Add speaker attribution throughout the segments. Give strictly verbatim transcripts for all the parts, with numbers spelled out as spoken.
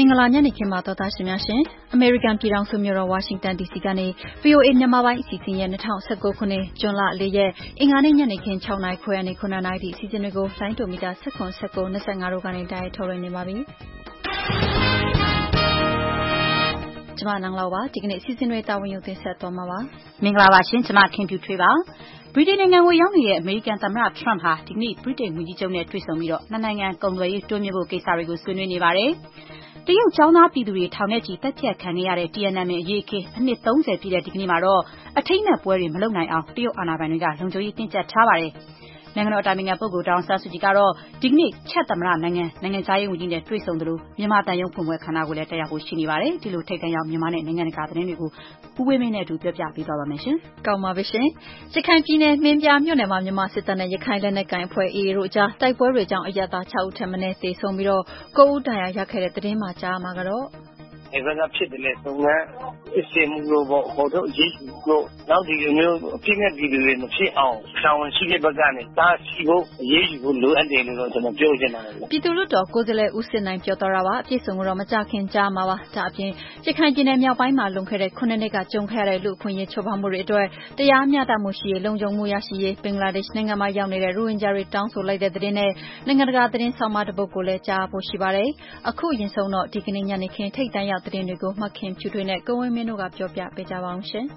Speaker 1: င်္ဂလာညနေခင်းပါတော်သားရှင်များရှင်အမေရိကန်ပြည်ထောင်စုမြို့တော်ဝါရှင်တန် ဒီ စီ ကနေ ဗွီ အို အေ မြန်မာပိုင်းအစီအစဉ်ရဲ့၂၀၁၉ခုနှစ်ဇွန်လ၄ရက်အင်္ဂါနေ့ညနေခင်း၆နာရီခွဲကနေ9နာရီထိအစီအစဉ်တွေကိုလိုင်းတိုမီတာ၁၇ ၁၉ ၂၅တို့ကနေတိုက်ရိုက်ထုတ်လွှင့်နေပါပြီ။ကျမနန်းလောက်ပါဒီကနေ့အစီအစဉ်တွေတာဝန်ယူတင်ဆက်သွားမှာပါ
Speaker 2: ။မင်္ဂလာပါရှင်ကျမခင်ဖြူထွေးပါ။ဗြိတိန်နိုင်ငံကိုရောက်နေတဲ့အမေရိကန်သမ္မတ Trump ဟာဒီကနေ့ဗြိတိန်ဝန်ကြီးချုပ်နဲ့တွေ့ဆုံပြီးတော့နှစ်နိုင်ငံကုန်သွယ်ရေးတိုးမြှင့်ဖို့ကိစ္စတွေကိုဆွေးနွေးနေပါတယ်။တရုတ်ကျောင်းသားပြည်သူတွေထောင်နဲ့ချီတက်ဖြတ်ခံခဲ့ရတဲ့ Tiananmen အရေးအခင်းအနှစ်သုံးဆယ်ပြည့်တဲ့ဒီကနေ့မှာတော့အထိမ်းအမှတ်ပွဲတွေမလုပ်နိုင်အောင်တရုတ်အာဏာပိုင်တွေကလုံခြုံရေးတင်းကျပ်ထားပါတယ်။နိုင်ငံတော်အတိုင်ပင်ခံပုဂ္ဂိုလ်ဒေါ်အောင်ဆန်းစုကြည်ကတော့ဒီကနေ့ချက်သမ္မတနိုင်ငံနိုင်ငံခြားရေးဝန်ကြီးနဲ့တွေ့ဆုံသလိုမြန်မာတန်ရုံးဖွင့်ပွဲခမ်းနားကိုလည်းတက်ရောက်ဖို့ရှိနေပါတယ်။ဒီလိုထိပ်တန်းရောက်မြန်မာနဲ့နိုင်ငံတကာသတင်းတွေကိုဦးဝင်းမင်းနဲ့အတူပြောပြပေးသွားပါမယ်ရှင်
Speaker 1: ။ကောင်းပါပြီရှင်။ရခိုင်ပြည်နယ်မင်းပြားမြို့နယ်မှာမြန်မာစစ်တပ်နဲ့ရခိုင်လက်နက်ကိုင်အဖွဲ့ အေအေ တို့အကြားတိုက်ပွဲတွေကြောင့်အရပ်သား၆ဦးထက်မနည်းသေဆုံးပြီးတော့၉ဦးဒဏ်ရာရခဲ့တဲ့သတင်းမှာကြားမှာကတော့
Speaker 3: ဒီဘက်ကဖြစ်တယ်လေသုံးကစစ်ဆေးမှုလို့ပေါ့ဟိုတို့အရေးကြီးလို့နောက်ဒီလိုမျိုးအဖြစ်နဲ့ပြည်သူတွေမဖြစ်အောင်ဆောင်းရှိတဲ့ဘက်ကနေတားဆီးဖို့အရေးကြီးဖို့လိုအပ်တယ်လို့တော့ကျွန်တော်ပြောချင်ပါတယ်
Speaker 1: ပြည်သူ့လွှတ်တော်ကိုယ်စားလှယ်ဦးစစ်နိုင်ပြောသွားတာပါအပြည့်စုံကတော့မကြခင်ကြားမှာပါဒါအပြင်ရခိုင်ပြည်နယ်မြောက်ပိုင်းမှာလွန်ခဲ့တဲ့ခုနှစ်နှစ်ကကြုံခဲ့ရတဲ့လူအခွင့်အရေးချိုးဖောက်မှုတွေအတွက်တရားမျှတမှုရှိရေးလုံခြုံမှုရရှိရေးဘင်္ဂလားဒေ့ရှ်နိုင်ငံမှာရောက်နေတဲ့ရိုဟင်ဂျာတွေတောင်းဆိုလိုက်တဲ့သတင်းနဲ့နိုင်ငံတကာသတင်းဆောင်မတစ်ပုဒ်ကိုလည်းကြားဖို့ရှိပါတယ်အခုအရင်ဆုံးတော့ဒီကနေ့ညနေခင်းထိပ်တန်းရောက်သတင်းတွေကိုမှခင်ဖြူထွေးနဲ့ကိုဝင်းမင်းတို့ကပြောပြပေးကြပါအောင်ရှင်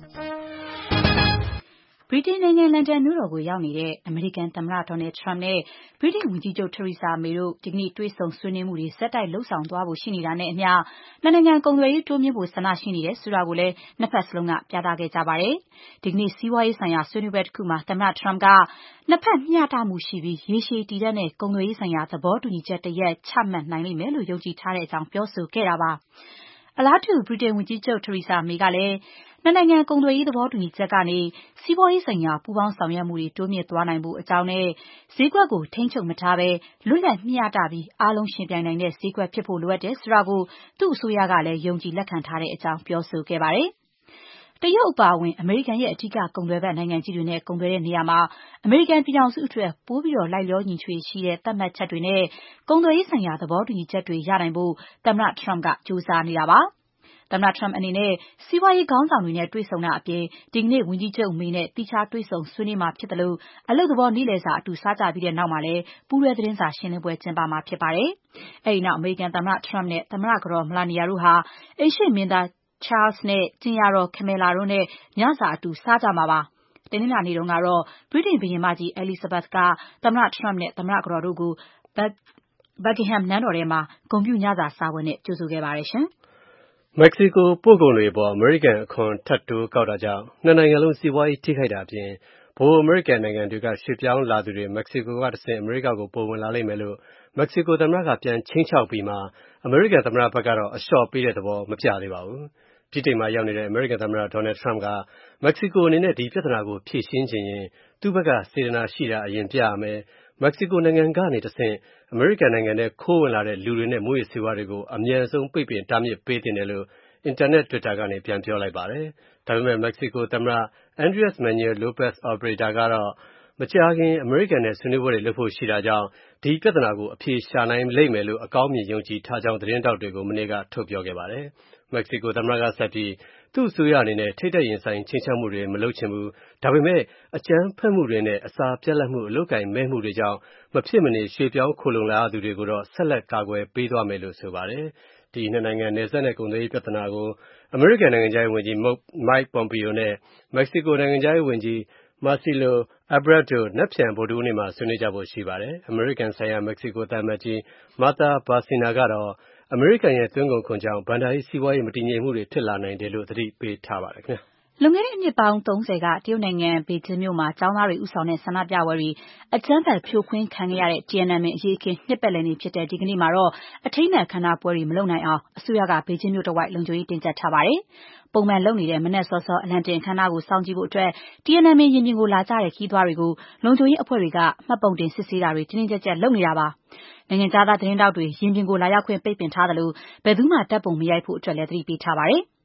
Speaker 2: ဗြိတိန်နိုင်ငံလန်ဒန်မြို့တော်ကိုရောက်နေတဲ့အမေရိကန်သမ္မတဒေါ်နယ်ထရမ့်နဲ့ဗြိတိန်ဝန်ကြီးချုပ်ထရီဆာမေတို့ဒီကနေ့တွေ့ဆုံဆွေးနွေးမှုတွေဆက်တိုက်လှုပ်ဆောင်သွားဖို့ရှိနေတာနဲ့အမျှနှစ်နိုင်ငံကုန်သွယ်ရေးတိုးမြှင့်ဖို့ဆန္ဒရှိနေတယ်ဆိုတာကိုလည်းနှစ်ဖက်စလုံးကပြသခဲ့ကြပါတယ်။ဒီကနေ့စီးပွားရေးဆိုင်ရာဆွေးနွေးပွဲတစ်ခုမှာသမ္မတထရမ့်ကနှစ်ဖက်မျှတမှုရှိပြီးရေရှည်တည်တံ့တဲ့ကုန်သွယ်ရေးဆိုင်ရာသဘောတူညီချက်တစ်ရပ်ချမှတ်နိုင်လိမ့်မယ်လို့ယုံကြည်ထားတဲ့အကြောင်းပြောဆိုခဲ့တာပါ။အလားတူဗြိတိန်ဝန်ကြီးချုပ်ထရီဆာမေကလည်းနှစ်နိုင်ငံကုန်သွယ်ရေးသဘောတူညီချက်ကနေစီးပွားရေးဆိုင်ရာပူးပေါင်းဆောင်ရွက်မှုတွေတိုးမြင့်သွားနိုင်ဖို့အကြောင်းနဲ့ဈေးကွက်ကိုထိန်းချုပ်မထားဘဲလွတ်လပ်မျှတပြီးအားလုံးရှင်ပြိုင်နိုင်တဲ့ဈေးကွက်ဖြစ်ဖို့လိုအပ်တယ်ဆိုတာကိုသူ့အစိုးရကလည်းယုံကြည်လက်ခံထားတဲ့အကြောင်းပြောဆိုခဲ့ပါတယ်။တရုတ်အပါအဝင်အမေရိကန်ရဲ့အထူးကုန်သွယ်ဘက်နိုင်ငံကြီးတွေနဲ့ကုန်သွယ်တဲ့နေရာမှာအမေရိကန်ပြည်ထောင်စုအတွက်ပိုပြီးတော့လိုက်လျောညီထွေရှိတဲ့သတ်မှတ်ချက်တွေနဲ့ကုန်သွယ်ရေးဆိုင်ရာသဘောတူညီချက်တွေရနိုင်ဖို့သမ္မတထရမ့်ကကြိုးစားနေတာပါ။သမ္မတထရမ့်အနေနဲ့စီးပွားရေးခေါင်းဆောင်တွေနဲ့တွေ့ဆုံတာအပြင်ဒီကနေ့ဝန်ကြီးချုပ်မေနဲ့သီးခြားတွေ့ဆုံဆွေးနွေးမှာဖြစ်တယ်လို့အလုပ်သဘောနေ့လည်စာအတူစားကြပြီးတဲ့နောက်မှာလည်းပူးရဲသတင်းစာရှင်းလင်းပွဲကျင်းပမှာဖြစ်ပါတယ်။အဲဒီနောက်အမေရိကန်သမ္မတထရမ့်နဲ့သမ္မတကတော်မလာနီယာတို့ဟာအိမ်ရှေ့မင်းသားချားလ်စ်နဲ့ကြင်ယာတော်ကင်မလာတို့နဲ့ညစာအတူစားကြမှာပါ။တနင်္လာနေ့တုန်းကတော့ဗြိတိန်ဘုရင်မကြီးအဲလိဇဘက်ကသမ္မတထရမ့်နဲ့သမ္မတကတော်တို့ကိုဘတ်ကင်ဟမ်နန်းတော်ထဲမှာဂုဏ်ပြုညစာစားပွဲနဲ့ကြိုဆိုခဲ့ပါတယ်ရှင်
Speaker 4: ။မက္ကဆီကိုပို့ကုန်တွေအပေါ်အမေရိကန်အခွန်ထပ်တိုးကောက်တာကြောင့်နှစ်နိုင်ငံလုံးစီးပွားရေးထိခိုက်တာအပြင်ဗဟိုအမေရိကန်နိုင်ငံတွေကရွှေ့ပြောင်းလာသူတွေမက္ကဆီကိုကတဆင့်အမေရိကကိုပိုဝင်လာလိမ့်မယ်လို့မက္ကဆီကိုသမ္မတကပြန်ချိန်းချောက်ပြီးမှအမေရိကန်သမ္မတဘက်ကတော့အလျှော့ပေးတဲ့သဘောမပြသေးပါဘူး။ဗြိတိန်မှာရောက်နေတဲ့အမေရိကန်သမ္မတဒေါ်နယ်ထရမ့်ကမက္ကဆီကိုအနေနဲ့ဒီပြဿနာကိုဖြေရှင်းချင်ရင်သူ့ဘက်ကစေတနာရှိတာအရင်ပြရမယ်မက္ကဆီကိုနိုင်ငံကနေတဆင့်အမေရိကန်နိုင်ငံထဲခိုးဝင်လာတဲ့လူတွေနဲ့မူးယစ်ဆေးဝါးတွေကိုအမြန်ဆုံးပိတ်ပင်တားမြစ်ပေးသင့်တယ်လို့အင်တာနက် Twitter ကနေပြန်ပြောလိုက်ပါတယ်။ဒါပေမဲ့မက္ကဆီကိုသမ္မတ Andres Manuel Lopez Obrador ကတော့မကြာခင်အမေရိကန်နဲ့ဆွေးနွေးပွဲတွေလုပ်ဖို့ရှိတာကြောင့်ဒီပြဿနာကိုအဖြေရှာနိုင်လိမ့်မယ်လို့အကောင်းမြင်ယုံကြည်ထားကြောင်းသတင်းတောက်တွေကိုမနေ့ကထုတ်ပြောခဲ့ပါတယ်။မက္ကဆီကိုသမ္မတကဆက်ပြီးသူ့အစိုးရအနေနဲ့ထိပ်တိုက်ရင်ဆိုင်ချင်းချောက်မှုတွေမလုပ်ချင်ဘူး။ဒါပေမဲ့အကြမ်းဖက်မှုတွေနဲ့အစာပြတ်လတ်မှုအလုပ်ကိုင်မဲ့မှုတွေကြောင့်မဖြစ်မနေရွှေ့ပြောင်းခိုလုံလာရသူတွေကိုတော့ဆက်လက်ကာကွယ်ပေးသွားမယ်လို့ဆိုပါတယ်။ဒီနှစ်နိုင်ငံနယ်စပ်နဲ့ကုန်သွယ်ရေးပြဿနာကိုအမေရိကန်နိုင်ငံခြားရေးဝန်ကြီး Mike Pompeo နဲ့မက္ကဆီကိုနိုင်ငံခြားရေးဝန်ကြီး Marcelo Ebrard တို့နက်ဖြန်ဗုဒ္ဓဟူးနေ့မှာဆွေးနွေးကြဖို့ရှိပါတယ်။အမေရိကန်ဆိုင်ရာမက္ကဆီကိုသံအမတ်ကြီး Martha Bacina ကတော့အမေရိကန်ရဲ့သွင်းကုန်ခွန်ကြောင့်ဘဏ္ဍာရေးစီးပွားရေးမတည်ငြိမ်မှုတွေဖြစ်လာနိုင်တယ်လို့သတိပေးထားပါတယ်ခင်ဗျာ
Speaker 2: ။လွန်ခဲ့တဲ့အနှစ်ပေါင်းသုံးဆယ်ကတရုတ်နိုင်ငံဘေကျင်းမြို့မှာကျောင်းသားတွေဦးဆောင်တဲ့ဆန္ဒပြပွဲတွေအကြမ်းဖက်ဖြိုခွင်းခံခဲ့ရတဲ့ Tiananmen အရေးအခင်းနှစ်ပတ်လည်နေ့ဖြစ်တဲ့ဒီကနေ့မှာတော့အထိမ်းအမှတ်အခမ်းအနားပွဲတွေမလုပ်နိုင်အောင်အစိုးရကဘေကျင်းမြို့တစ်ဝိုက်လုံခြုံရေးတင်းကျပ်ထားပါတယ်။ပုံမှန်လုပ်နေတဲ့မနက်စောစောအလံတင်အခမ်းအနားကိုစောင့်ကြည့်ဖို့အတွက် Tiananmen ရင်ပြင်ကိုလာကြတဲ့ခရီးသွားတွေကိုလုံခြုံရေးအဖွဲ့တွေကမှတ်ပုံတင်စစ်ဆေးတာတွေတင်းတင်းကျပ်ကျပ်လုပ်နေတာပါ။နိုင်ငံခြားသားသတင်းတောက်တွေရင်ပြင်ကိုလာရောက်ခွင့်ပိတ်ပင်ထားတယ်လို့ဘယ်သူမှတပ်ပုံမရိုက်ဖို့အတွက်လည်းသတိပေးထားပါတယ်။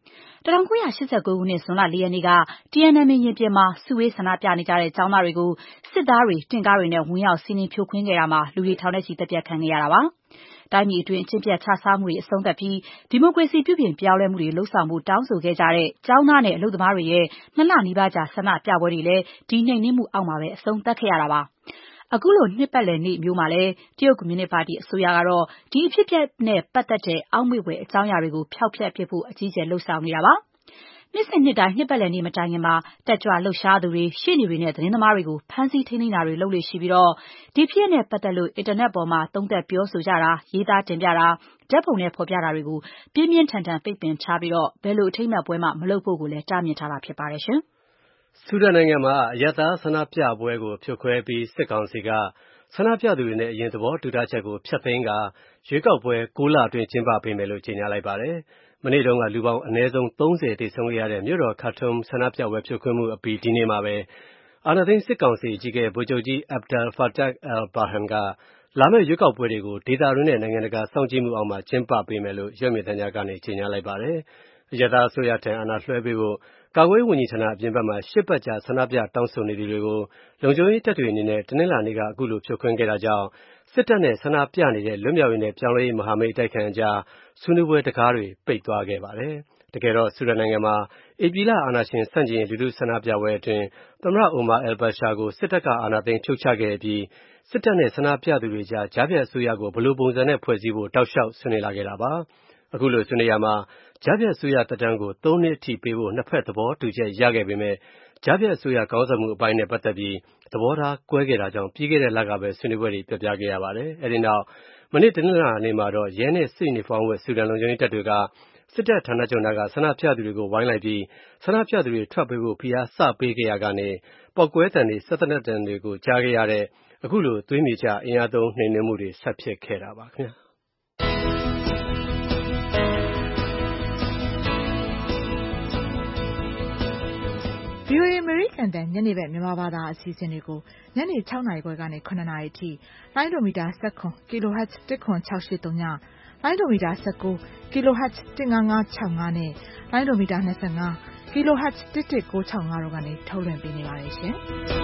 Speaker 2: ၁၉၈၉ ခုနှစ်ဇွန်လ ၄ ရက်နေ့က တီအန်အမ်အေ ရင်ပြင်မှာစုဝေးဆန္ဒပြနေကြတဲ့ကျောင်းသားတွေကိုစစ်သားတွေတင့်ကားတွေနဲ့ဝင်ရောက်စီးနင်းဖြိုခွင်းခဲ့တာမှာလူတွေထောင်နဲ့ချီသတ်ဖြတ်ခံခဲ့ရတာပါ။တိုင်းပြည်အတွင်းအကျင့်ပျက်ခြစားမှုတွေအဆုံးသတ်ပြီးဒီမိုကရေစီပြုပြင်ပြောင်းလဲမှုတွေလှုပ်ဆောင်ဖို့တောင်းဆိုခဲ့ကြတဲ့ကျောင်းသားနဲ့အလုပ်သမားတွေရဲ့နှစ်လနီးပါးကြာဆန္ဒပြပွဲတွေလည်းဒီနှိမ်နင်းမှုအောက်မှာပဲအဆုံးသတ်ခဲ့ရတာပါ။အခုလိုနှစ်ပတ်လည်နေ့မျိုးမှာလည်းတရုတ်ကွန်မြူနစ်ပါတီအစိုးရကတော့ဒီအဖြစ်အပျက်နဲ့ပတ်သက်တဲ့အောက်မေ့ဖွယ်အကြောင်းအရာတွေကိုဖျောက်ဖျက်ပစ်ဖို့အကြီးအကျယ်လှုံ့ဆော်နေတာပါ။နှစ်စဉ်နှစ်တိုင်းနှစ်ပတ်လည်နေ့မတိုင်ခင်မှာတက်ကြွလှုပ်ရှားသူတွေရှေ့နေတွေနဲ့သတင်းသမားတွေကိုဖမ်းဆီးထိန်းသိမ်းတာတွေလုပ်လို့ရှိပြီးတော့ဒီဖြစ်ရပ်နဲ့ပတ်သက်လို့အင်တာနက်ပေါ်မှာသုံးသပ်ပြောဆိုကြတာရေးသားတင်ပြတာဓာတ်ပုံနဲ့ဖော်ပြတာတွေကိုပြင်းပြင်းထန်ထန်ပိတ်ပင်ထားပြီးတော့ဘယ်လိုအထိမ်းအမှတ်ပွဲမှမလုပ်ဖို့ကိုလည်းတားမြစ်ထားတာဖြစ်ပါတယ်ရှင်
Speaker 4: ။ဆူဒန်နိုင်ငံမှာအရပ်သားဆန္ဒပြပွဲကိုဖြိုခွဲပြီးစစ်ကောင်စီကဆန္ဒပြသူတွေနဲ့အရင်သဘောတူထားချက်ကိုဖျက်သိမ်းကာရွေးကောက်ပွဲ၉လအတွင်းကျင်းပပေးမယ်လို့ကြေညာလိုက်ပါတယ်။မနေ့တုန်းကလူပေါင်းအနည်းဆုံးသုံးဆယ်သေဆုံးခဲ့ရတဲ့မြို့တော်ခါတွမ်ဆန္ဒပြပွဲဖြိုခွင်းမှုအပြီးဒီနေ့မှာပဲအာဏာသိမ်းစစ်ကောင်စီအကြီးအကဲဗိုလ်ချုပ်ကြီး Abdel Fattah al-Burhan ကလာမယ့်ရွေးကောက်ပွဲတွေကိုဒေသတွင်းနဲ့နိုင်ငံတကာစောင့်ကြည့်မှုအောက်မှာကျင်းပပေးမယ်လို့ရုပ်မြင်သံကြားကနေကြေညာလိုက်ပါတယ်။အရပ်သားအစိုးရထံအာဏာလွှဲပေးဖို့ကာကွယ်ရေးဝန်ကြီးဌာနအပြင်ဘက်မှာရှစ်ပတ်ကြာဆန္ဒပြတောင်းဆိုနေသူတွေကိုလုံခြုံရေးတပ်တွေအနေနဲ့တနင်္လာနေ့ကအခုလိုဖြိုခွင်းခဲ့တာကြောင့်စစ်တပ်နဲ့ဆန္ဒပြနေတဲ့လွတ်မြောက်ရေးနဲ့ပြောင်းလဲရေးမဟာမိတ်တိုက်ခံအကြားဆွေးနွေးပွဲတကားတွေပိတ်သွားခဲ့ပါတယ်။တကယ်တော့ဆူဒန်နိုင်ငံမှာဧပြီလအာဏာရှင်ဆန့်ကျင်ရေးလူထုဆန္ဒပြပွဲအတွင်းသမ္မတ Omar al-Bashir ကိုစစ်တပ်ကအာဏာသိမ်းဖြုတ်ချခဲ့ပြီးစစ်တပ်နဲ့ဆန္ဒပြသူတွေကြားကြားဖြတ်အစိုးရကိုဘယ်လိုပုံစံနဲ့ဖွဲ့စည်းဖို့တောက်လျှောက်ဆွေးနွေးလာခဲ့တာပါ။အခုလိုဆွေးနွေးရာမှာကြားဖြတ်အစိုးရသက်တမ်းကိုသုံးနှစ်အထိပေးဖို့နှစ်ဖက်သဘောတူချက်ရခဲ့ပေမဲ့ကြားဖြတ်အစိုးရခေါင်းဆောင်မှုအပိုင်းနဲ့ပတ်သက်ပြီးသဘောထားကွဲခဲ့တာကြောင့်ပြီးခဲ့တဲ့လကပဲဆွေးနွေးပွဲတွေပျက်ပြားခဲ့ရပါတယ်။အဲဒီနောက်မနေ့တနင်္လာနေ့မှာတော့ရဲနဲ့စစ်ယူနီဖောင်းဝတ်ဆူဒန်လုံခြုံရေးတပ်တွေကစစ်တပ်ဌာနချုပ်နာကဆန္ဒပြသူတွေကိုဝိုင်းလိုက်ပြီးဆန္ဒပြသူတွေထွက်ပေးဖို့ဖိအားစပေးခဲ့ရာကနေပေါက်ကွဲသံတွေစက်သေနတ်သံတွေကိုကြားခဲ့ရတဲ့အခုလိုသွေးမြေကျအင်အားသုံးနှိမ်နင်းမှုတွေဆက်ဖြစ်ခဲ့တာပါခင်ဗျာ။
Speaker 5: ဗွီအိုအေ အမေရိကန်တန်ညနေဘက်မြန်မာဘာသာအစီအစဉ်တွေကိုညနေ၆နာရီခွဲကနေ၇နာရီအထိလိုင်းဒိုမီတာ၁၇ kHz တစ်ခွန်၆၈၃ညလိုင်းဒိုမီတာ၁၉ kHz တစ်၅၅၆၅နဲ့လိုင်းဒိုမီတာ၂၅ kHz တစ်တစ်၉၆၅တို့ကနေထုတ်လွှင့်ပေးနေပါတယ်ရှင်။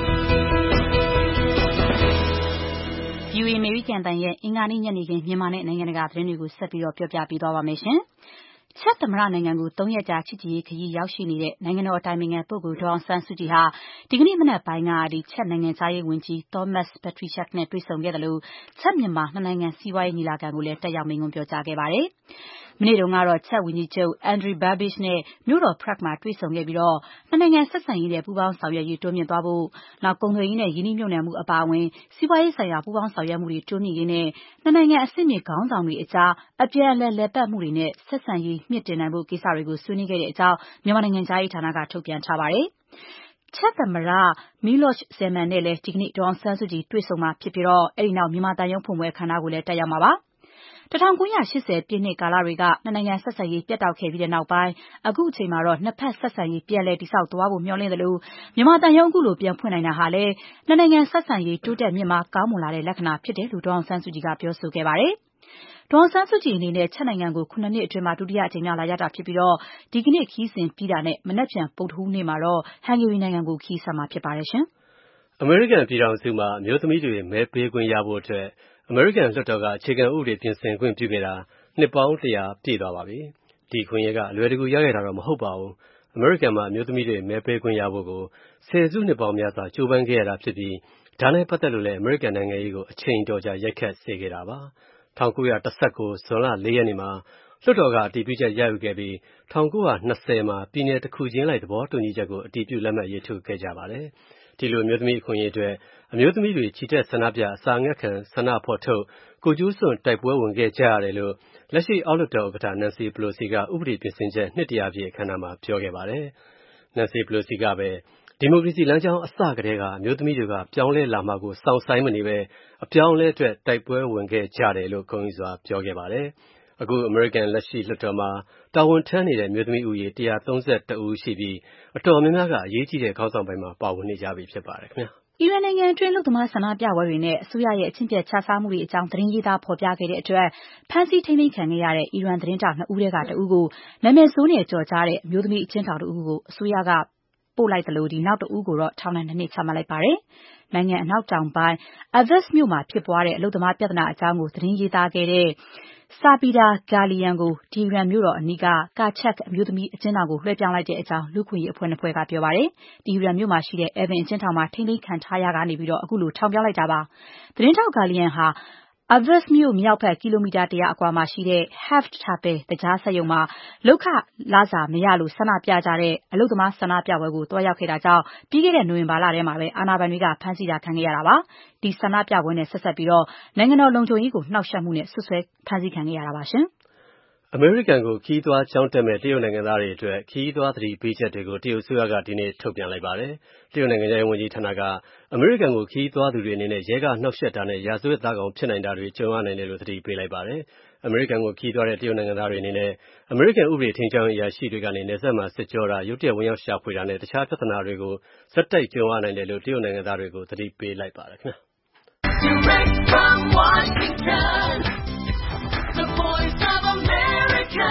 Speaker 2: ဗွီအိုအေ အမေရိကန်တန်ရဲ့အင်္ဂါနေ့ညနေခင်းမြန်မာနဲ့နိုင်ငံတကာသတင်းတွေကိုဆက်ပြီးတော့ပြောပြပေးသွားပါမယ်ရှင်။ချက်သမ္မတနိုင်ငံကိုသုံးရက်ကြာချစ်ကြည်ရေးခရီးရောက်ရှိနေတဲ့နိုင်ငံတော်အတိုင်ပင်ခံပုဂ္ဂိုလ်ဒေါ်အောင်ဆန်းစုကြည်ဟာဒီကနေ့မနက်ပိုင်းကဒီချက်နိုင်ငံသားရေးဝန်ကြီး Thomas Petrichek နဲ့တွေ့ဆုံခဲ့တယ်လို့ချက်မြန်မာနှစ်နိုင်ငံစီးပွားရေးညီလာခံကိုလည်းတက်ရောက်မိန့်ခွန်းပြောကြားခဲ့ပါတယ်။မနေ့တုန်းကတော့ချက်ဝန်ကြီးချုပ် Andrej Babis နဲ့မြို့တော် Prague မှာတွေ့ဆုံခဲ့ပြီးတော့နှစ်နိုင်ငံဆက်ဆံရေးနဲ့ပူးပေါင်းဆောင်ရွက်ရေးတိုးမြှင့်သွားဖို့နောက်ကုန်သွယ်ရေးနဲ့ယင်းနှိမ့်ညွတ်နှံမှုအပါအဝင်စီးပွားရေးဆိုင်ရာပူးပေါင်းဆောင်ရွက်မှုတွေတိုးမြှင့်ရေးနဲ့နှစ်နိုင်ငံအဆင့်မြင့်ခေါင်းဆောင်တွေအကြားအပြန်အလှန်လည်ပတ်မှုတွေနဲ့ဆက်ဆံရေးမြင့်တင်နိုင်ဖို့ကိစ္စတွေကိုဆွေးနွေးခဲ့တဲ့အကြောင်းမြန်မာနိုင်ငံခြားရေးဌာနကထုတ်ပြန်ထားပါတယ်။ချက်သမ္မတ Milos Zeman နဲ့လည်းဒီကနေ့ဒေါ်အောင်ဆန်းစုကြည်တွေ့ဆုံမှာဖြစ်ပြီးတော့အဲဒီနောက်မြန်မာသံရုံးဖွင့်ပွဲအခမ်းအနားကိုလည်းတက်ရောက်မှာပါ။၁၉၈၀ပြည့်နှစ်ကာလတွေကနှစ်နိုင်ငံဆက်ဆံရေးပြတ်တောက်ခဲ့ပြီးတဲ့နောက်ပိုင်းအခုအချိန်မှာတော့နှစ်ဖက်ဆက်ဆံရေးပြန်လည်တည်ဆောက်သွားဖို့မျှော်လင့်သလိုမြန်မာသံရုံးအခုလိုပြန်ဖွင့်နိုင်တာဟာလည်းနှစ်နိုင်ငံဆက်ဆံရေးတိုးတက်မြင့်မားကောင်းမွန်လာတဲ့လက္ခဏာဖြစ်တယ်လို့ဒေါ်အောင်ဆန်းစုကြည်ကပြောဆိုခဲ့ပါတယ်။ဒေါ်အောင်ဆန်းစုကြည်အနေနဲ့ချက်နိုင်ငံကိုခုနှစ်နှစ်အတွင်းမှာဒုတိယအကြိမ်မြောက်လာရောက်တာဖြစ်ပြီးတော့ဒီကနေ့ခရီးစဉ်ပြီးတာနဲ့မနက်ဖြန်ဗုဒ္ဓဟူးနေ့မှာတော့ဟန်ဂေရီနိုင်ငံကိုခရီးဆက်မှာဖြစ်ပါတယ်ရှင်
Speaker 4: ။အမေရိကန်ပြည်ထောင်စုမှာအမျိုးသမီးတွေမဲပေးခွင့်ရဖို့အတွက်အမေရိကန်လွှတ်တော်ကအခြေခံဥပဒေပြင်ဆင်ခွင့်ပြုခဲ့တာနှစ်ပေါင်းတရာပြည့်သွားပါပြီ။ဒီခွင့်ရကအလွယ်တကူရခဲ့တာတော့မဟုတ်ပါဘူး။အမေရိကန်မှာအမျိုးသမီးတွေမဲပေးခွင့်ရဖို့ကိုဆယ်စုနှစ်ပေါင်းများစွာကြိုးပမ်းခဲ့ရတာဖြစ်ပြီးဒါနဲ့ပတ်သက်လို့လည်းအမေရိကန်နိုင်ငံရေးကိုအချိန်တော်ကြာရိုက်ခတ်စေခဲ့တာပါ။၁၉၁၉ဇွန်လ၄ရက်နေ့မှာလွှတ်တော်ကအတည်ပြုချက်ရယူခဲ့ပြီး၁၉၂၀မှာပြည်နယ်တစ်ခုချင်းလိုက်သဘောတူညီချက်ကိုအတည်ပြုလက်မှတ်ရေးထိုးခဲ့ကြပါတယ်။ဒီလိုအမျိုးသမီးအခွင့်အရေးအတွက်အမျိုးသမီးတွေချီတက်ဆန္ဒပြအစာငတ်ခံဆန္ဒဖော်ထုတ်ကိုကျိုးစွန့်တိုက်ပွဲဝင်ခဲ့ကြရတယ်လို့လက်ရှိအောက်လွှတ်တော်ဥက္ကဋ္ဌ Nancy Pelosi ကဥပဒေပြင်ဆင်ချက်နှစ်တရာပြည့်အခမ်းအနားမှာပြောခဲ့ပါတယ်။ Nancy Pelosi ကပဲဒီမိုကရေစီလမ်းကြောင်းအစကတည်းကအမျိုးသမီးတွေကပြောင်းလဲလာမှာကိုစောင့်ဆိုင်းမနေပဲအပြောင်းလဲအတွက်တိုက်ပွဲဝင်ခဲ့ကြတယ်လို့ဂုဏ်ယူစွာပြောခဲ့ပါတယ်။အခုအမေရိကန်လက်ရှိလွှတ်တော်မှာတာဝန်ထမ်းနေတဲ့အမျိုးသမီးဦးရေ၁၃၁ဦးရှိပြီးအတော်များများကအရေးကြီးတဲ့ခေါင်းဆောင်ပိုင်းမှာပါဝင်နေကြပြီဖြစ်ပါတယ်ခင်ဗျာ။
Speaker 2: အီရန်နိုင်ငံအတွင်းလူသမားဆန္ဒပြပွဲတွေနဲ့အစိုးရရဲ့အကျင့်ပျက်ခြစားမှုတွေအကြောင်းသတင်းရေးသားဖော်ပြခဲ့တဲ့အတွက်ဖမ်းဆီးထိန်းသိမ်းခံခဲ့ရတဲ့အီရန်သတင်းထောက်နှစ်ဦးထဲကတဦးကိုနာမည်ဆိုးနဲ့ကြော်ကြားတဲ့အမျိုးသမီးအကျဉ်းထောင်တဦးကိုအစိုးရကပို့လိုက်တယ်လို့ဒီနောက်တဦးကိုတော့ထောင်ဒဏ်နှစ်နှစ်ချမှတ်လိုက်ပါတယ်။နိုင်ငံအနောက်တောင်ပိုင်း Aviv မြို့မှာဖြစ်ပွားတဲ့အလုပ်သမားပြဿနာအကြောင်းကိုသတင်းရေးသားခဲ့တဲ့Sabida Ghalian ကိုတီဟီရန်မြို့တော်အနီးက Kerch အမျိုးသမီးအကျဉ်းထောင်ကိုလွှဲပြောင်းလိုက်တဲ့အကြောင်းလူ့အခွင့်အရေးအဖွဲ့နှစ်ဖွဲ့ကပြောပါတယ်။တီဟီရန်မြို့မှာရှိတဲ့ Evin အကျဉ်းထောင်မှာထိန်းသိမ်းခံထားရကနေပြီးတော့အခုလိုထောင်ပြောင်းလိုက်တာပါ။သတင်းထောက် Ghalian ဟာAviv မြို့မြောက်ဘက်ကီလိုမီတာတရာအကွာမှာရှိတဲ့ Heft Tapeh တကြားစက်ရုံမှာလုပ်ခလစာမရလို့ဆန္ဒပြကြတဲ့အလုပ်သမားဆန္ဒပြပွဲကိုတွားရောက်ခဲ့တာကြောင့်ပြီးခဲ့တဲ့နိုဝင်ဘာလထဲမှာပဲအာဏာပိုင်တွေကဖမ်းဆီးတာခံခဲ့ရတာပါ။ဒီဆန္ဒပြပွဲနဲ့ဆက်ဆက်ပြီးတော့နိုင်ငံတော်လုံခြုံရေးကိုနှောက်ယှက်မှုနဲ့ဆွဆွဲဖမ်းဆီးခံခဲ့ရတာပါရှင်။
Speaker 4: အမေရိကန်ကိုခီးသွွားကျောင်းတက်မဲ့တရုတ်နိုင်ငံသားတွေအတွက်ခီးသွွားသတိပေးချက်တွေကိုတရုတ်အစိုးရကဒီနေ့ထုတ်ပြန်လိုက်ပါတယ်။တရုတ်နိုင်ငံရဲ့ဝန်ကြီးဌာနကအမေရိကန်ကိုခီးသွွားသူတွေအနေနဲ့ရဲကနှောက်ယှက်တာနဲ့ရာဇဝတ်သားကောင်ဖြစ်နိုင်တာတွေကြုံရနိုင်တယ်လို့သတိပေးလိုက်ပါတယ်။အမေရိကန်ကိုခီးသွွားတဲ့တရုတ်နိုင်ငံသားတွေအနေနဲ့အမေရိကန်ဥပဒေထိန်းချုပ်ရေးအရာရှိတွေကနေနယ်စပ်မှာစစ်ကြောတာရုတ်တရက်ဝင်ရောက်ရှာဖွေတာနဲ့တခြားပြဿနာတွေကိုဆက်တိုက်ကြုံရနိုင်တယ်လို့တရုတ်နိုင်ငံသားတွေကိုသတိပေးလိုက်ပါတယ်ခင်ဗျာ။ Direct from Washington, the voice of America,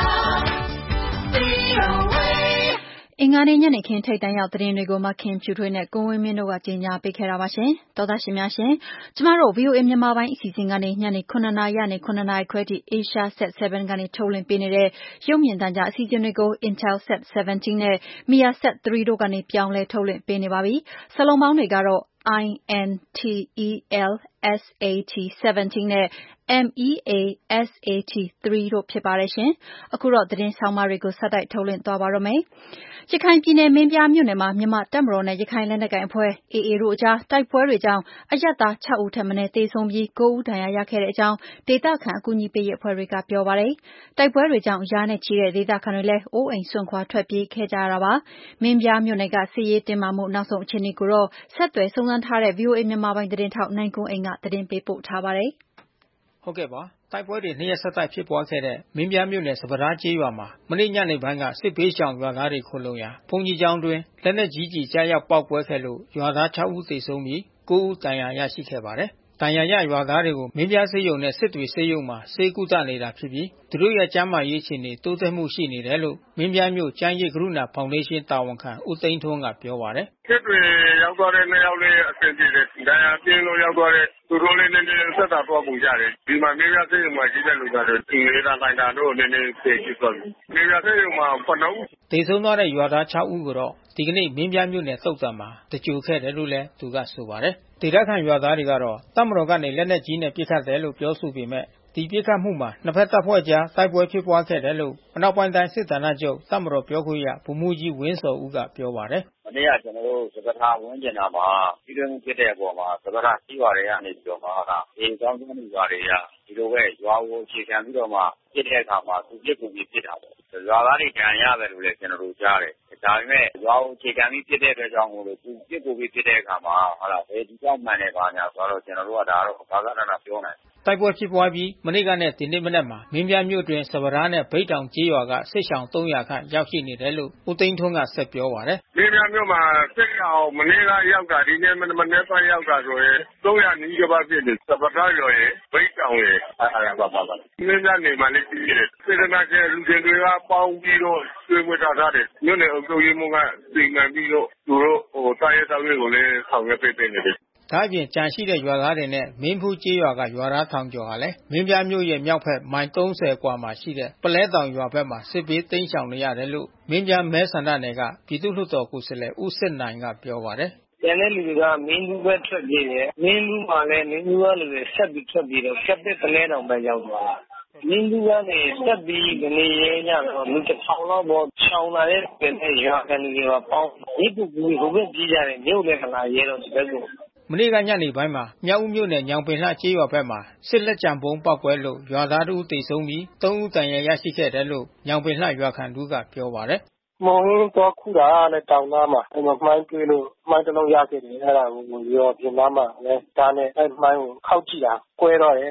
Speaker 1: အင်္ဂါနေ့ညနေခင်းထိပ်တန်းရောက်သတင်းတွေကိုမခင်ဖြူထွေးနဲ့ကိုဝင်းမင်းတို့ကကြီးညာပေးခဲ့တာပါရှင်။သောသားရှင်များရှင်ကျမတို့ ဗွီအိုအေ မြန်မာပိုင်းအစီအစဉ်ကနေညနေ9နာရီကနေ9နာရီခွဲထိ Asia Set 7ကနေထုတ်လွှင့်ပေးနေတဲ့ရုပ်မြင်သံကြားအစီအစဉ်တွေကို Intelsat seventeen နဲ့ Measat three တို့ကနေပြောင်းလဲထုတ်လွှင့်ပေးနေပါပြီ။စလုံးပေါင်းတွေကတော့ I N T E L S A T seventeen နဲ့ M E A S A T three တို့ဖြစ်ပါတယ်ရှင်။အခုတော့သတင်းဆောင်မတွေကိုဆက်တိုက်ထုတ်လွှင့်သွားပါတော့မယ်။ရခိုင်ပြည်နယ်မင်းပြားမြို့နယ်မှာမြန်မာတပ်မတော်နဲ့ရခိုင်လက်နက်ကိုင်အဖွဲ့ A A တို့အကြားတိုက်ပွဲတွေကြောင့်အရပ်သား၆ဦးထက်မနည်းသေဆုံးပြီး၉ဦးဒဏ်ရာရခဲ့တဲ့အကြောင်းဒေသခံအကူအညီပေးရေးအဖွဲ့တွေကပြောပါတယ်။တိုက်ပွဲတွေကြောင့်ရာနဲ့ချီတဲ့ဒေသခံတွေလည်းအိုးအိမ်စွန့်ခွာထွက်ပြေးခဲ့ကြရတာပါ။မင်းပြားမြို့နယ်ကစစ်ရေးတင်းမာမှုနောက်ဆုံးအခြေအနေကိုတော့ဆက်သွယ်စုံစမ်းထားတဲ့ ဗွီအိုအေမြန်မာပိုင်းသတင်းထောက်နိုင်ကွန်းအိန်ကသတင်းပေးပို့ထားပါတယ်
Speaker 6: ။ဟုတ်ကဲ့ပါတိုက်ပွဲတွေနှစ်ရက်ဆက်တိုက်ဖြစ်ပွားခဲ့တဲ့မင်းပြားမြို့နယ်စပရားကျေးရွာမှာမနေ့ညနေပိုင်းကစစ်ဘေးရှောင်ရွာသားတွေခိုလုံရာဘုန်းကြီးကျောင်းတွင်လက်နက်ကြီးကြီးကြားရောက်ပေါက်ကွဲခဲ့လို့ရွာသား၆ဦးသေဆုံးပြီး၉ဦးဒဏ်ရာရရှိခဲ့ပါတယ်။ဒဏ်ရာရရွာသားတွေကိုမင်းပြားဆေးရုံနဲ့စစ်တွေဆေးရုံမှာဆေးကုသနေတာဖြစ်ပြီးသူတို့ရဲ့ကျန်းမာရေးအခြေအနေတိုးတက်မှုရှိနေတယ်လို့မင်းပြားမြို့ကျန်းရိပ်ကရုဏာဖောင်ဒေးရှင်းတာဝန်ခံဦးသိန်းထွန်းကပြောပါတယ်
Speaker 3: ။စစ်တွေရောက်သွားတဲ့နှစ်ယောက်လေးအဆင်ပြေတယ်။ဒဏ်ရာပြင်းလို့ရောက်သွားတဲ့သူတို့လေးနည်းနည်းဆက်တာတော့ပုံကြတယ်။ဒီမှာမင်းပြားဆေးရုံမှာရှိတဲ့လူသားတွေအင်္ဂလိပ်တိုင်းတာတို့နည်းနည်းသိကြည့်သွားပြီ။မင်းပြားဆေးရုံမှာခုနစ်ဦး
Speaker 6: သေဆုံးသွားတဲ့ရွာသား၆ဦးကိုတော့ဒီကနေ့မင်းပြားမြို့နယ်သုတ်တံမှာတကြိုခဲ့တယ်လို့လည်းသူကဆိုပါတယ်။ဒေသခံရွာသားတွေကတော့တပ်မတော်ကနေလက်နက်ကြီးနဲ့ပစ်ခတ်တယ်လို့ပြောဆိုပေမဲ့ဒီပစ်ခတ်မှုမှာနှစ်ဖက်တပ်ဖွဲ့ကြားတိုက်ပွဲဖြစ်ပွားခဲ့တယ်လို့အနောက်ပိုင်းတိုင်းစစ်ဌာနချုပ်တပ်မတော်ပြောခွင့်ရဗိုလ်မှူးကြီးဝင်းစောဦးကပြောပါတယ်
Speaker 3: ။မနေ့ကကျွန်တော်တို့စပထားဝန်းကျင်နာမှာပြည်တွင်းဖြစ်တဲ့အပေါ်မှာစပထားကြီးရွာတွေကနေပြီးတော့မှဟာဒီကောင်းကောင်းတွေရွာတွေကဒီလိုပဲရွာကိုအခြေခံပြီးတော့မှဖြစ်တဲ့အခါမှာသူပြစ်ကိုပြစ်ဖြစ်တာပေါ့။ရွာသားတွေခံရတယ်လို့လည်းကျွန်တော်တို့ကြားတယ်။ဒါပေမဲ့ရွာကိုအခြေခံပြီးဖြစ်တဲ့အတွက်ကြောင့်မို့လို့သူပြစ်ကိုပြစ်ဖြစ်တဲ့အခါမှာဟာလားဘယ်ဒီကြောင့်မှန်တယ်ပါညာဆိုတော့ကျွန်တော်တို့ကဒါတော့ဘာသာနာပြောနိုင်
Speaker 6: တိုက်ပွဲဖြစ်ပွားပြီးမနေ့ကနဲ့ဒီနေ့မနက်မှာမင်းပြားမြို့တွင်စပရားနဲ့ဗိတ်တောင်ကျေးရွာကစစ်ရှောင်သုံးရာခန့်ရောက်ရှိနေတယ်လို့ဦးသိန်းထွန်းကဆက်ပြောပါတယ်
Speaker 3: ။မင်းပြားမြို့မှာစစ်ရှောင်မနေ့ကရောက်တာဒီနေ့မနေ့မနေ့ပိုင်းရောက်တာဆိုရင်သုံးရာနီးကပါဖြစ်တယ်စပရားရွာရဲ့ဗိတ်တောင်ရဲ့အဲ့ဒါပါပါပါမင်းပြားနေမှာလေးပြီးတယ်စေတနာကျလူချင်းတွေကပေါင်းပြီးတော့ဆွေးနွေးထားတယ်မြို့နယ်အုပ်ချုပ်ရေးမှူးကစီမံပြီးတော့သူတို့ဟိုတာရဲတောင်းတွေကိုလည်းဆောင်ရွက်ပေးပေးနေတယ်
Speaker 6: ဒါအပြင်ကြံရှိတဲ့ရွာသားတွေနဲ့မင်းဖူးကျေးရွာကရွာသားထောင်ကျော်ဟာလည်းမင်းပြားမြို့ရဲ့မြောက်ဘက်မိုင်သုံးဆယ်ကွာမှာရှိတဲ့ပလဲတောင်ရွာဘက်မှာစစ်ဘေးတိမ်းရှောင်နေရတယ်လို့မင်းပြားမဲဆန္ဒနယ်ကပြည်သူ့လွှတ်တော်ကိုယ်စားလှယ်ဦးစစ်နိုင်ကပြောပါတယ်
Speaker 3: ကျန်တဲ့လူတွေကမင်းဘူးပဲထွက်ပြေးတယ်မင်းဘူးမှာလည်းမင်းဘူးကလူတွေဆက်ပြီးထွက်ပြေးတော့ကက်ပစ်ပလဲတောင်ပဲရောက်သွားတာမင်းဘူးကနေဆက်ပြီးကနေရဲကြတော့လူတစ်ထောင်လောက်ပေါ်ချောင်းလာတဲ့တဲ့ရွာကန်တွေကပေါင်းဒီပူပူဟိုဘက်ပြေးကြတယ်မြို့လည်းမလာရဲတော့ဒီဘက်ကို
Speaker 6: မနေ့ကညနေပိုင်းမှာမြောက်ဦးမြို့နယ်ညောင်ပင်လှကျေးရွာဘက်မှာစစ်လက်ကြံပုံပောက်ကွဲလို့ရွာသားတို့သေဆုံးပြီးသုံးဦးတန်ရာရရှိခဲ့တယ်လို့ညောင်ပင်လှရွာခံသူကပြောပါတယ်
Speaker 3: ။မောင်ရင်းတော့ခုတာနဲ့တောင်သားမှာအဲ့မှာမှိုင်းတွေးလို့မှိုင်းတစ်လုံးရခဲ့တယ်အဲ့ဒါကိုရောပြင်သားမှာလည်းဒါနဲ့အဲ့မှိုင်းကိုခောက်ကြည့်တာကွဲတော့တယ်လေ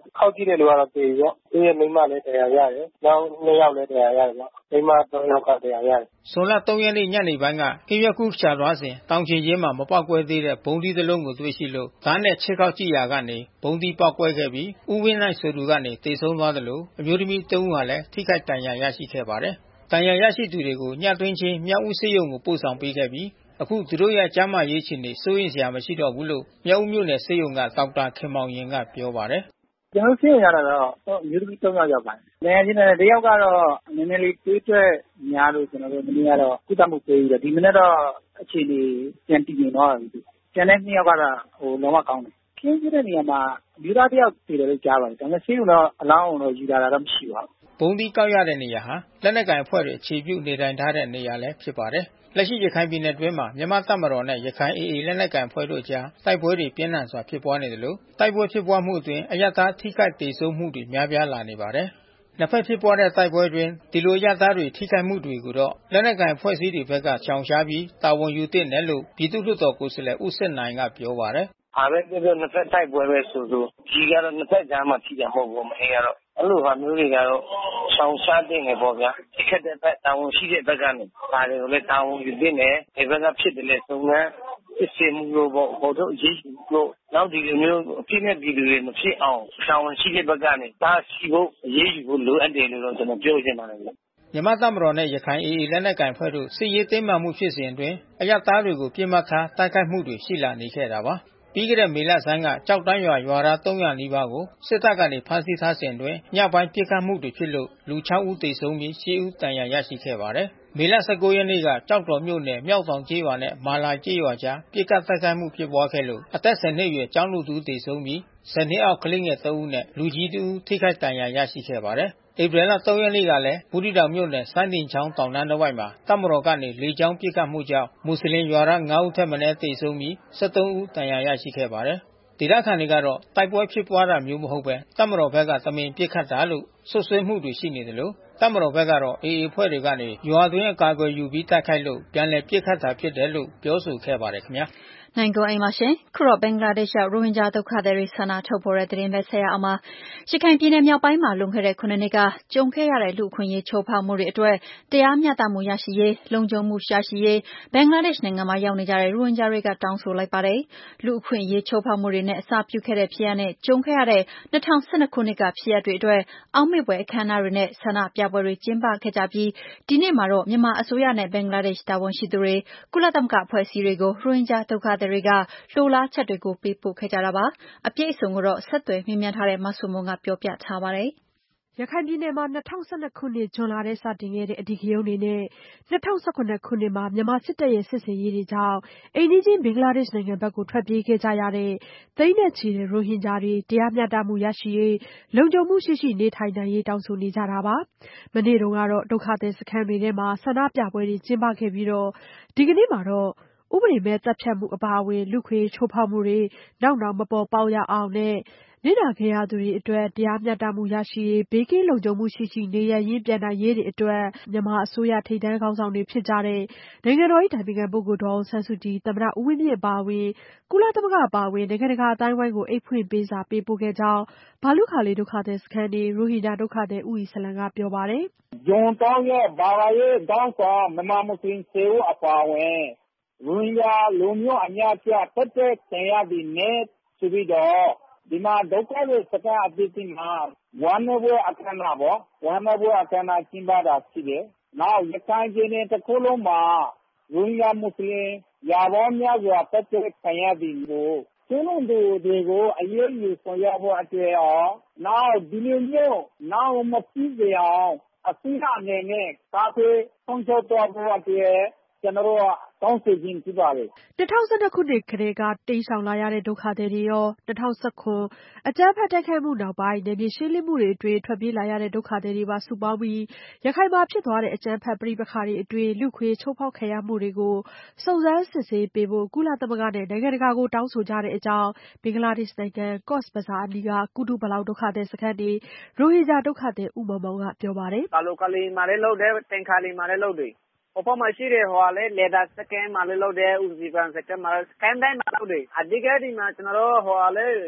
Speaker 3: ခောက်ကြည့်တဲ့လူကတော့ပြေရောသူ့ရဲ့မိန်းမလည်းတရားရတယ်နောက်နှစ်ယောက်လည်းတရားရတယ်ပေါ့မိန်းမသုံးယောက်ကတရားရတယ်
Speaker 6: ဇွန်လသုံးရက်နေ့ညနေပိုင်းကကင်းရွက်ခုချသွားစဉ်တောင်ချေရင်းမှာမပေါက်ကွဲသေးတဲ့ဘုံဒီတစ်လုံးကိုတွေ့ရှိလို့ဓာတ်နဲ့ချစ်ခောက်ကြည့်ရာကနေဘုံဒီပေါက်ကွဲခဲ့ပြီးဦးဝင်းနိုင်ဆိုသူကနေတေဆုံးသွားတယ်လို့အမျိုးသမီးသုံးဦးဟာလည်းထိခိုက်ဒဏ်ရာရရှိခဲ့ပါတယ်။ဒဏ်ရာရရှိသူတွေကိုညတွင်းချင်းမြောက်ဦးဆေးရုံကိုပို့ဆောင်ပေးခဲ့ပြီးအခုသူတို့ရဲ့ကျန်းမာရေးအခြေအနေစိုးရိမ်စရာမရှိတော့ဘူးလို့မြောက်ဦးမြို့နယ်ဆေးရုံကဒေါက်တာခင်မောင်ရင်ကပြောပါတယ်
Speaker 3: ။ကျွန်တော်ဆေးရုံရတာတော့အမျိုးသမီးသုံးယောက်ရောက်ပါတယ်။နေရာချင်းတဲ့တယောက်ကတော့နည်းနည်းလေးတွေးထွက်များလို့ကျွန်တော်တို့မင်းကတော့ကုသမှုပေးပြီးတော့ဒီမနေ့တော့အခြေအနေပြန်တည်နေတော့ပြီ။ကျန်တဲ့နှစ်ယောက်ကတော့ဟိုလုံးဝကောင်းတယ်။ခင်းတဲ့နေရာမှာမြို့သားတယောက်တည်တယ်လို့ကြားပါတယ်။ဒါပေမဲ့ဆေးရုံတော့အလောင်းအောင်တော့ယူလာတာတော့မရှိပါဘူး
Speaker 6: ။ဘုံဒီကောက်ရတဲ့နေရာဟာလက်နက်ကင်အဖွဲ့တွေအခြေပြုနေထိုင်ထားတဲ့နေရာလည်းဖြစ်ပါတယ်။လက်ရှိရခိုင်ပြည်နယ်တွင်းမှာမြန်မာတပ်မတော်နဲ့ရခိုင် အေအေ လက်နက်ကိုင်အဖွဲ့တို့ကြားတိုက်ပွဲတွေပြင်းထန်စွာဖြစ်ပွားနေတယ်လို့တိုက်ပွဲဖြစ်ပွားမှုအတွင်းအရပ်သားထိခိုက်ဒေဆုံးမှုတွေများပြားလာနေပါတယ်။နှစ်ဖက်ဖြစ်ပွားတဲ့တိုက်ပွဲတွင်ဒီလိုရသားတွေထိခိုက်မှုတွေကိုတော့လက်နက်ကိုင်ဖွဲ့စည်းတွေဘက်ကရှောင်ရှားပြီးတာဝန်ယူသင့်တယ်လို့ပြည်သူ့လွှတ်တော်ကိုယ်စားလှယ်ဦးစစ်နိုင်ကပြောပါတယ်
Speaker 3: ။အားပဲပြောပြောနှစ်ဖက်တိုက်ပွဲပဲဆိုလို့ဒီကတော့နှစ်ဖက်ကြားမှာထိတာမဟုတ်ဘူးမင်းကတော့အဲ့လိုဟာမျိုးတွေကတော့ရှောင်ရှားတဲ့နေပေါ့ဗျာဒီခက်တဲ့ဘက်တာဝန်ရှိတဲ့ဘက်ကနေဒါတွေကိုလည်းတာဝန်ယူသင့်တယ်ဒီဘက်ကဖြစ်တယ်လေစုံစမ်းစစ်ဆေးမှုလို့ပေါ့ဟိုတို့အရေးယူလို့နောက်ဒီလိုမျိုးအဖြစ်နဲ့ဒီလိုတွေမဖြစ်အောင်တာဝန်ရှိတဲ့ဘက်ကနေဒါရှိဖို့အရေးယူဖို့လိုအပ်တယ်လို့ကျွန်တော်ပြောချင်ပါတယ်
Speaker 6: မြန်မာတပ်မတော်နဲ့ရခိုင် အေအေ လက်နက်ကိုင်ဖွဲ့တို့စစ်ရေးတင်းမာမှုဖြစ်စဉ်အတွင်းအရပ်သားတွေကိုပြစ်မှတ်ထားတိုက်ခိုက်မှုတွေရှိလာနေခဲ့တာပါပြီးခဲ့တဲ့မေလဆန်းကကြောက်တန်းရွာရွာသားသုံးရာနီးပါးကိုစစ်တပ်ကနေဖမ်းဆီးထားစဉ်အတွင်းညပိုင်းပစ်ခတ်မှုတွေဖြစ်လို့လူခြောက်ဦးသေဆုံးပြီးရှစ်ဦးဒဏ်ရာရရှိခဲ့ပါတယ်။မေလဆယ့်ကိုးရက်နေ့ကကြောက်တော်မြို့နယ်မြောက်တောင်ကျေးရွာနဲ့မာလာကျေးရွာကြားပစ်ခတ်တိုက်ခိုက်မှုဖြစ်ပွားခဲ့လို့အသက်ဆယ်နှစ်အရွယ်ကျောင်းသူတဦးသေဆုံးပြီးဆယ်နှစ်အောက်ကလေးငယ်သုံးဦးနဲ့လူကြီးတဦးထိခိုက်ဒဏ်ရာရရှိခဲ့ပါတယ်။ဧပြီလသုံးရက်နေ့ကလည်းဘူးသီးတောင်မြို့နယ်စမ်းတင်ချောင်းတောင်တန်းတစ်ဝိုက်မှာတပ်မတော်ကနေလေကြောင်းပစ်ခတ်မှုကြောင့်မွတ်စလင်ရွာသားငါးဦးထက်မနည်းသေဆုံးပြီးဆယ့်သုံးဦးဒဏ်ရာရရှိခဲ့ပါတယ်။ဒေသခံတွေကတော့တိုက်ပွဲဖြစ်ပွားတာမျိုးမဟုတ်ပဲတပ်မတော်ဘက်ကတမင်ပစ်ခတ်တာလို့ဆွဆွဲမှုတွေရှိနေတယ်လို့တပ်မတော်ဘက်ကတော့ အေအေ အဖွဲ့တွေကနေရွာတွင်းအကာအကွယ်ယူပြီးတိုက်ခိုက်လို့ပြန်လည်ပစ်ခတ်တာဖြစ်တယ်လို့ပြောဆိုခဲ့ပါတယ်ခင်ဗျာ။
Speaker 1: နိုင်ကိုအိမ်ပါရှင်ခုတော့ဘင်္ဂလားဒေ့ရှ်ရောက်ရိုဟင်ဂျာဒုက္ခသည်တွေဆန္ဒထုတ်ဖော်တဲ့သတင်းပဲဆက်ရအောင်ပါရခိုင်ပြည်နယ်မြောက်ပိုင်းမှာလွန်ခဲ့တဲ့ခုနှစ်နှစ်ကကြုံခဲ့ရတဲ့လူအခွင့်အရေးချိုးဖောက်မှုတွေအတွက်တရားမျှတမှုရရှိရေးလုံခြုံမှုရရှိရေးဘင်္ဂလားဒေ့ရှ်နိုင်ငံမှာရောက်နေကြတဲ့ရိုဟင်ဂျာတွေကတောင်းဆိုလိုက်ပါတယ်လူအခွင့်အရေးချိုးဖောက်မှုတွေနဲ့အစပြုခဲ့တဲ့ဖြစ်ရပ်နဲ့ကြုံခဲ့ရတဲ့၂၀၁၂ခုနှစ်ကဖြစ်ရပ်တွေအတွက်အောက်မေ့ဖွယ်အခမ်းအနားတွေနဲ့ဆန္ဒပြပွဲတွေကျင်းပခဲ့ကြပြီးဒီနေ့မှာတော့မြန်မာအစိုးရနဲ့ဘင်္ဂလားဒေ့ရှ်တာဝန်ရှိသူတွေကုလသမဂ္ဂအဖွဲ့အစည်းတွေကိုရိုဟင်ဂျာဒုက္ခသည်တွေကလိုလားချက်တွေကိုပေးပို့ခဲ့ကြတာပါအပြည့်အစုံကိုတော့ဆက်သွယ်မြင်းမြန်းထားတဲ့မဆုမွန်ကပြောပြထားပါတယ်
Speaker 5: ရခိုင်ပြည်နယ်မှာ၂၀၁၂ခုနှစ်ဇွန်လထဲစတင်ခဲ့တဲ့အဓိကရုဏ်းတွေနဲ့၂၀၁၇ခုနှစ်မှာမြန်မာစစ်တပ်ရဲ့စစ်ဆင်ရေးတွေကြောင့်အိမ်နီးချင်းဘင်္ဂလားဒေ့ရှ်နိုင်ငံဘက်ကိုထွက်ပြေးခဲ့ကြရတဲ့သိန်းနဲ့ချီတဲ့ရိုဟင်ဂျာတွေတရားမျှတမှုရရှိရေးလုံခြုံမှုရှိရှိနေထိုင်နိုင်ရေးတောင်းဆိုနေကြတာပါမနေ့တုန်းကတော့ဒုက္ခသည်စခန်းတွေထဲမှာဆန္ဒပြပွဲတွေကျင်းပခဲ့ပြီးတော့ဒီကနေ့မှာတော့ဥပဒေမဲ့တပ်ဖြတ်မှုအပါအဝင်လူခွေချိုးဖောက်မှုတွေနောက်နောက်မပေါ်ပေါက်ရအောင်နဲ့နစ်နာခဲ့ရသူတွေအတွက်တရားမျှတမှုရရှိရေးဘေးကင်းလုံခြုံမှုရှိရှိနေရရင်းပြန်နိုင်ရေးတွေအတွက်မြန်မာအစိုးရထိပ်တန်းခေါင်းဆောင်တွေဖြစ်ကြတဲ့နိုင်ငံတော်၏အတိုင်ပင်ခံပုဂ္ဂိုလ်ဒေါ်အောင်ဆန်းစုကြည်သမ္မတဦးဝင်းမြင့်အပါအဝင်ကုလသမဂ္ဂအပါအဝင်နိုင်ငံတကာအသိုင်းအဝိုင်းကိုအိတ်ဖွင့်ပေးစာပေးပို့ခဲ့ကြောင်းဘာလုခါလေးဒုက္ခသည်စခန်းနေရိုဟင်ဂျာဒုက္ခသည်ဦးအီစလံကပြောပါတယ်
Speaker 3: ။ဂျွန်တောင်းရဲ့ဘာသာရေးတောင်းဆောင်မြန်မာမွတ်စလင်စေဦးအပါအဝင်ရိုဟင်ဂျာလူမျိုးအများပြတက်တဲ့ဆင်ရသည်နဲ့ဆိုပြီးတော့ဒီမှာဒုက္ခသည်စခန်းအသီးသီးမှာဝမ်းနည်းပွဲအခမ်းအနားပေါ့ဝမ်းနည်းပွဲအခမ်းအနားကျင်းပတာရှိတယ်။နောက်ရခိုင်ပြည်နယ်တစ်ခုလုံးမှာရိုဟင်ဂျာမွတ်စလင်ရာပေါင်းများစွာတက်တဲ့ဆင်ရသည်ကိုကျင်းလုံးသူတွေကိုအရေးယူဆောင်ရွက်ဖို့အတွက်ရောနောက်ဒီလိုမျိုးနောက်မဖြစ်စေအောင်အစိုးရအနေနဲ့ကာကွယ်ဆောင်ရွက်သွားဖို့အတွက်ကျွန်တော်တို့တောင်းဆိုခြင်းဖြစ်ပါတယ်
Speaker 5: ။၂၀၁၂ခုနှစ်ကတည်းကတိမ်းရှောင်လာရတဲ့ဒုက္ခသည်တွေရော၂၀၁၇အကြမ်းဖက်တိုက်ခိုက်မှုနောက်ပိုင်းနယ်မြေရှင်းလင်းမှုတွေအတွင်းထွက်ပြေးလာရတဲ့ဒုက္ခသည်တွေပါစုပေါင်းပြီးရခိုင်မှာဖြစ်သွားတဲ့အကြမ်းဖက်ပဋိပက္ခတွေအတွင်းလူခွေချိုးဖောက်ခံရမှုတွေကိုစုံစမ်းစစ်ဆေးပေးဖို့ကုလသမဂ္ဂနဲ့နိုင်ငံတကာကိုတောင်းဆိုကြတဲ့အကြောင်းဘင်္ဂလားဒေ့ရှ်နိုင်ငံကော့စ်ဘဇာအနီးကကုတုပလောင်ဒုက္ခသည်စခန်းနေရိုဟင်ဂျာဒုက္ခသည်ဦးမောင်မောင်ကပြောပါတယ်
Speaker 3: ။ကာလိုကလီမှာလည်းလုပ်တယ်တင်ခါလီမှာလည်းလုပ်တယ်ဟိုဘက်မှာရှိတဲ့ဟိုလေလေဒါစကန်မှာလည်းလုပ်တယ်ဦးစီပန်စကန်မှာစကန်တိုင်းမှာလုပ်တယ်အဓိကဒီမှာကျွန်တော်တို့ဟိုလေ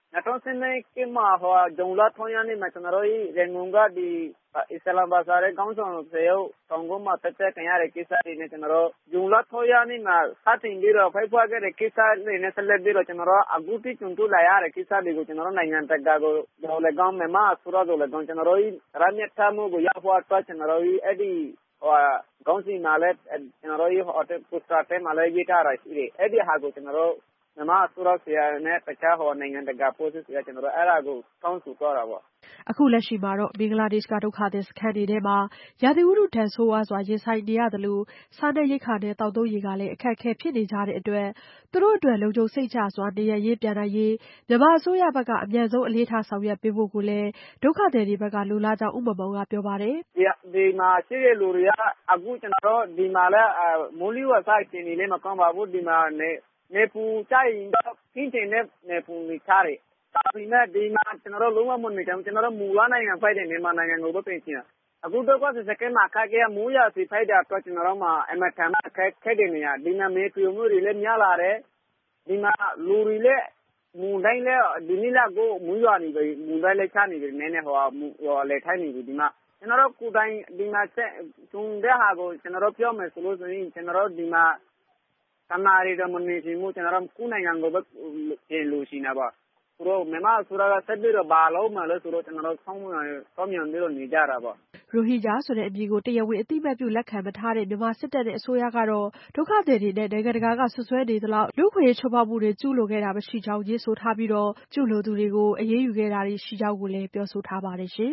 Speaker 3: 2019ကမှာဟိုဂျုံလာထောင်းရနေမှာကျွန်တော်တို့ရန်ကုန်ကဒီအစ္စလာမ်ဘာသာရဲ့ကောင်းဆောင်စေယုတောင်ကုန်းမှာတက်တက်ခံရတဲ့ကိစ္စတွေနဲ့ကျွန်တော်တို့ဂျုံလာထောင်းရနေမှာစတင်ပြီးတော့ဖိုက်ဖွားခဲ့တဲ့ကိစ္စတွေနဲ့ဆက်လက်ပြီးတော့ကျွန်တော်တို့အခုတိကျုံတူလာရတဲ့ကိစ္စတွေကိုကျွန်တော်တို့နိုင်ငံတကာကိုတော့လည်းကောင်းမယ်မအဆူရတော့လည်းကောင်းကျွန်တော်တို့ရမြတ်သားမှုကိုရောက်ဖို့အတွက်ကျွန်တော်တို့အဲ့ဒီဟိုကောင်းစီမှာလည်းကျွန်တော်တို့ဟိုတက်ပိုစတာတဲမှာလည်းရေးထားရရှိတယ်အဲ့ဒီဟာကိုကျွန်တော်တို့နမအဆူရဆရာနဲ့တခြားဟိုနိုင်ငံတကာပို့စစ်ဆရာကျွန်တော်တို့အဲ့ဒါကိုတောင်းဆိုတော့တာပေါ့
Speaker 5: အခုလက်ရှိမှာတော့ဘင်္ဂလားဒေ့ရှ်ကဒုက္ခသည်စခန်းတွေထဲမှာရာသီဥတုဒဏ်ဆိုးဝါးစွာရင်ဆိုင်နေရတယ်လို့စားနပ်ရိက္ခာနဲ့တောက်သုံးရေကလည်းအခက်အခဲဖြစ်နေကြတဲ့အတွက်သူတို့အတွက်လုံခြုံစိတ်ချစွာနေရရေးပြန်နိုင်ရေးမြန်မာအစိုးရဘက်ကအမြန်ဆုံးအလေးထားဆောင်ရွက်ပေးဖို့ကိုလည်းဒုက္ခသည်တွေဘက်ကလိုလားကြောင်းဥမ္မာမောင်ကပြောပါတယ်
Speaker 3: ဒီဒီမှာရှိတဲ့လူတွေကအခုကျွန်တော်တို့ဒီမှာလည်းမိုးလီဝါဆိုင်တင်နေလည်းမကောင်းပါဘူးဒီမှာနေနေပူကြိုင်တော့ခင်းတင်နေနေပူနေချားတယ်ဒါပေမဲ့ဒီမှာကျွန်တော်တို့လုံးဝမနေကြဘူးကျွန်တော်တို့မူလနိုင်ငံဖိုက်တဲ့မြန်မာနိုင်ငံကိုပဲပြင်ချင်အခုတော့ကစကဲမှာခါကဲမူရစီဖိုက်တာတော့ကျွန်တော်တို့မှာအမတန်ခက်ခဲတဲ့နေရာဒီမှာမေပြူမှုတွေလည်းများလာတယ်ဒီမှာလူတွေလည်းမူတိုင်းလည်းဒီနေ့လာကိုမူရနေပြီမူတိုင်းလည်းချနေပြီနည်းနည်းဟိုဟိုလေထိုင်းနေပြီဒီမှာကျွန်တော်တို့ကိုတိုင်းဒီမှာဆက်တုံတဲ့ဟာကိုကျွန်တော်တို့ပြောမယ်ဆိုလို့ဆိုရင်ကျွန်တော်တို့ဒီမှာသမားရီတော်မနေချင်မှုကျွန်တော်တို့ကိုနိုင်ငံကိုပဲပြင်လို့ရှိနေပါသူတို့မြန်မာဆိုတာကဆက်ပြီးတော့ဘာလို့မှလဲဆိုတော့ကျွန်တော်တို့ဆောင်းဆောင်းမြန်ပြီးတော့နေကြတာပေါ့
Speaker 5: ရိုဟင်ဂျာဆိုတဲ့အမည်ကိုတရားဝင်အသိအမှတ်ပြုလက်ခံမထားတဲ့မြန်မာစစ်တပ်နဲ့အစိုးရကတော့ဒုက္ခသည်တွေနဲ့နိုင်ငံတကာကဆွဆွဲနေသလောက်လူ့ခွင့်ရေးချိုးဖောက်မှုတွေကျူးလွန်ခဲ့တာမရှိကြောင်းရေးဆိုထားပြီးတော့ကျူးလွန်သူတွေကိုအရေးယူခဲ့တာတွေရှိကြောင်းကိုလည်းပြောဆိုထားပါတယ်ရှင်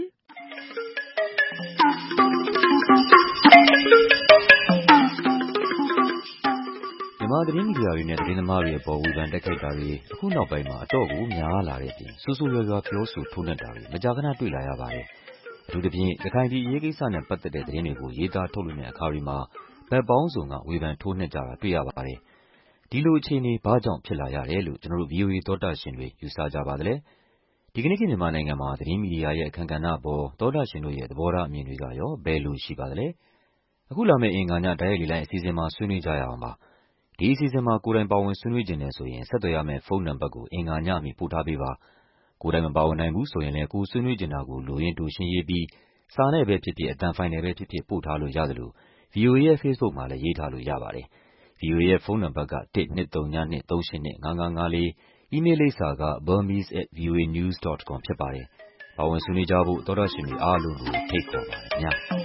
Speaker 7: မြန်မာသတင်းမီဒီယာတွေနဲ့သတင်းသမားတွေအပေါ်ဝေဖန်တိုက်ခိုက်တာတွေအခုနောက်ပိုင်းမှာအတော့ကိုများလာတဲ့အပြင်ဆူဆူရွရွပြောဆိုထိုးနှက်တာတွေမကြာခဏတွေ့လာရပါတယ်။အထူးသဖြင့်ရခိုင်ပြည်အရေးကိစ္စနဲ့ပတ်သက်တဲ့သတင်းတွေကိုရေးသားထုတ်လွှင့်တဲ့အခါတွေမှာဘက်ပေါင်းစုံကဝေဖန်ထိုးနှက်ကြတာတွေ့ရပါတယ်။ဒီလိုအခြေအနေဘာကြောင့်ဖြစ်လာရတယ်လို့ကျွန်တော်တို့ ဗီအိုအေ သောတာရှင်တွေယူဆကြပါသလဲ။ဒီကနေ့ခေတ်မြန်မာနိုင်ငံမှာသတင်းမီဒီယာရဲ့အခမ်းကဏ္ဍအပေါ်သောတာရှင်တို့ရဲ့သဘောထားအမြင်တွေကရောဘယ်လိုရှိပါသလဲ။အခုလာမယ့်အင်္ဂါညတိုက်ရိုက်လေ့လာအစီအစဉ်မှာဆွေးနွေးကြရအောင်ပါ။ဒီအစီအစဉ်မှာကိုယ်တိုင်ပါဝင်ဆွေးနွေးခြင်းနဲ့ဆိုရင်ဆက်သွယ်ရမယ့်ဖုန်းနံပါတ်ကိုအင်္ဂါညမီပို့ထားပေးပါ။ကိုယ်တိုင်မပါဝင်နိုင်ဘူးဆိုရင်လည်းကိုယ်ဆွေးနွေးခြင်းတာကိုလိုရင်းတူရှင်းရေးပြီးစာနဲ့ပဲဖြစ်ဖြစ်အတန်ဖိုင်နဲ့ပဲဖြစ်ဖြစ်ပို့ထားလို့ရသလို ဗီအိုအေ ရဲ့ Facebook မှာလည်းရေးထားလို့ရပါတယ်။ ဗီအိုအေ ရဲ့ဖုန်းနံပါတ်က တစ်နှစ်သုံးညနှစ်သုံးရှစ်နှစ်ငါးငါးငါးလေး အီးမေးလ်လိပ်စာက burmese at v o a news dot com ဖြစ်ပါတယ်။ပါဝင်ဆွေးနွေးကြဖို့သောတာရှင်တွေအားလုံးကိုဖိတ်ခေါ်ပါတယ်ခင်ဗျာ။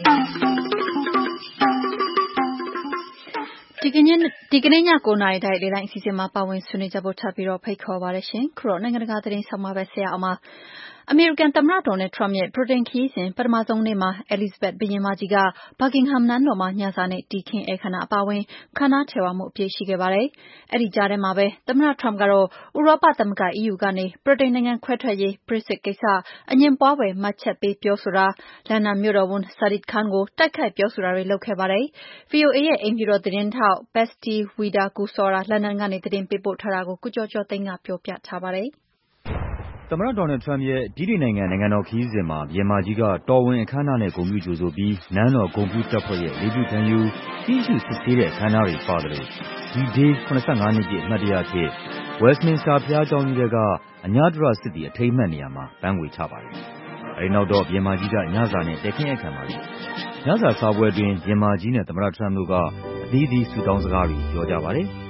Speaker 1: ဒီကနေ့ဒီကနေ့ညကိုနာရီတိုင်းလေတိုင်းအစီအစဉ်မှာပါဝင်ဆွေးနွေးကြဖို့ထပ်ပြီးတော့ဖိတ်ခေါ်ပါရရှင်။ခရော့နိုင်ငံတကာသတင်းဆောင်မှာပဲဆရာအောင်ပါအမေရိကန်သမ္မတဒေါ်နယ်ထရမ့်ရဲ့ဗြိတိန်ခရီးစဉ်ပထမဆုံးနေ့မှာအဲလစ်ဇဘက်ဘုရင်မကြီးကဘာကင်ဟမ်နန်းတော်မှာညစာနဲ့တီခင်းဧည့်ခဏအပါဝင်ခန္ဓာထည်ဝမှုအပြည့်ရှိခဲ့ပါတယ်။အဲဒီကြားထဲမှာပဲသမ္မတထရမ့်ကတော့ဥရောပသမဂ္ဂ E U ကနေဗြိတိန်နိုင်ငံခွဲထွက်ရေး Brexit ကိစ္စအငြင်းပွားဖွယ်မှတ်ချက်ပေးပြောဆိုတာလန်ဒန်မြို့တော်ဝန် Sadiq Khan ကိုတိုက်ခိုက်ပြောဆိုတာတွေလုပ်ခဲ့ပါတယ်။ ဗွီအိုအေရဲ့အိမ်ဖြူတော်သတင်းထောက် Patsy Widakuswara လန်ဒန်ကနေသတင်းပေးပို့ထားတာကိုကုကျော်ကျော်သိန်းကပြောပြထားပါတယ်။
Speaker 7: သမ္မတဒေါ်နယ်ထရမ့်ရဲ့ဗြိတိန်နိုင်ငံနိုင်ငံတော်ခရီးစဉ်မှာဘုရင်မကြီးကတော်ဝင်အခမ်းအနားနဲ့ဂုဏ်ပြုကြိုဆိုပြီးနန်းတော်ဂုဏ်ပြုတပ်ဖွဲ့ရဲ့လေးပြုခံယူကြည့်ရှုစစ်ဆေးတဲ့အခမ်းအနားတွေပါသလိုဒီဒေး၇၅နှစ်ပြည့်အမှတ်တရအဖြစ် Westminster ဘုရားကျောင်းကြီးထဲကအညတရစစ်သည်အထိမ်းအမှတ်နေရာမှာပန်းခွေချပါတယ်။အဲဒီနောက်တော့ဘုရင်မကြီးကညစာနဲ့တည်ခင်းဧည့်ခံပါတယ်။ညစာစားပွဲအတွင်းဘုရင်မကြီးနဲ့သမ္မတထရမ့်တို့ကအသီးသီးဆုတောင်းစကားတွေပြောကြပါတယ်။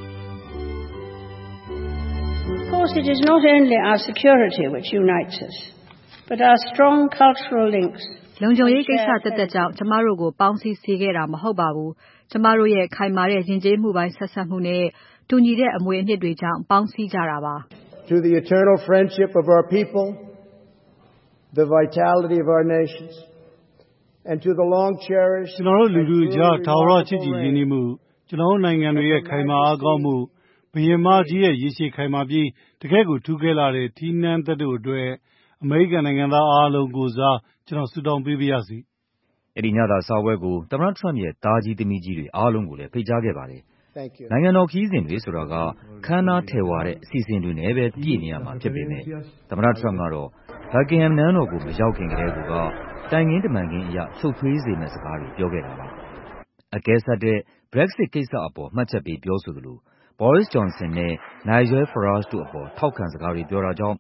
Speaker 8: Of course, it is not only our security which unites us, but our strong cultural links.
Speaker 2: လုံခြုံရေးကိစ္စတက်တက်ကြောင့်ကျမတို့ကိုပေါင်းစည်းစေခဲ့တာမဟုတ်ပါဘူး။ကျမတို့ရဲ့ခိုင်မာတဲ့ယဉ်ကျေးမှုပိုင်းဆက်စပ်မှုနဲ့တူညီတဲ့အမွေအနှစ်တွေကြောင့်ပေါင်းစည်းကြတာပါ။
Speaker 9: To the eternal friendship of our people, the vitality of our nations, and to the long cherished
Speaker 10: ကျွန်တော်တို့လူလူကြားထာဝရချစ်ကြည်ရင်းနှီးမှုကျွန်တော်နိုင်ငံတွေရဲ့ခိုင်မာအားကောင်းမှုဘုရင်မကြီးရဲ့ရည်ရှိခိုင်မာပြီးတကယ့်ကိုထူးခဲလာတဲ့ထီးနန်းသက်တို့အတွက်အမေရိကန်နိုင်ငံသားအားလုံးကိုစားကျွန်တော်ဆုတောင်းပေးပါရစေ
Speaker 7: ။အဲဒီညသာစားပွဲကိုသမ္မတထရမ့်ရဲ့သားကြီးသမီးကြီးတွေအားလုံးကိုလည်းဖိတ်ကြားခဲ့ပါတယ်။နိုင်ငံတော်ခရီးစဉ်တွေဆိုတာကခမ်းနားထည်ဝါတဲ့အစီအစဉ်တွေနဲ့ပဲပြည့်နေရမှာဖြစ်ပေမဲ့သမ္မတထရမ့်ကတော့ဘာကင်ဟမ်နန်းတော်ကိုမရောက်ခင်ကတည်းကတိုင်ငင်းတမန်ခင်းအရရှုပ်ထွေးစေမယ့်စကားတွေပြောခဲ့တာပါ။အကဲဆတ်တဲ့ Brexit ကိစ္စအပေါ်မှတ်ချက်ပေးပြောဆိုသလိုBoris Johnson နဲ့ Nigel Farage တို့အပေါ်ထောက်ခံစကားတွေပြောတာကြောင့်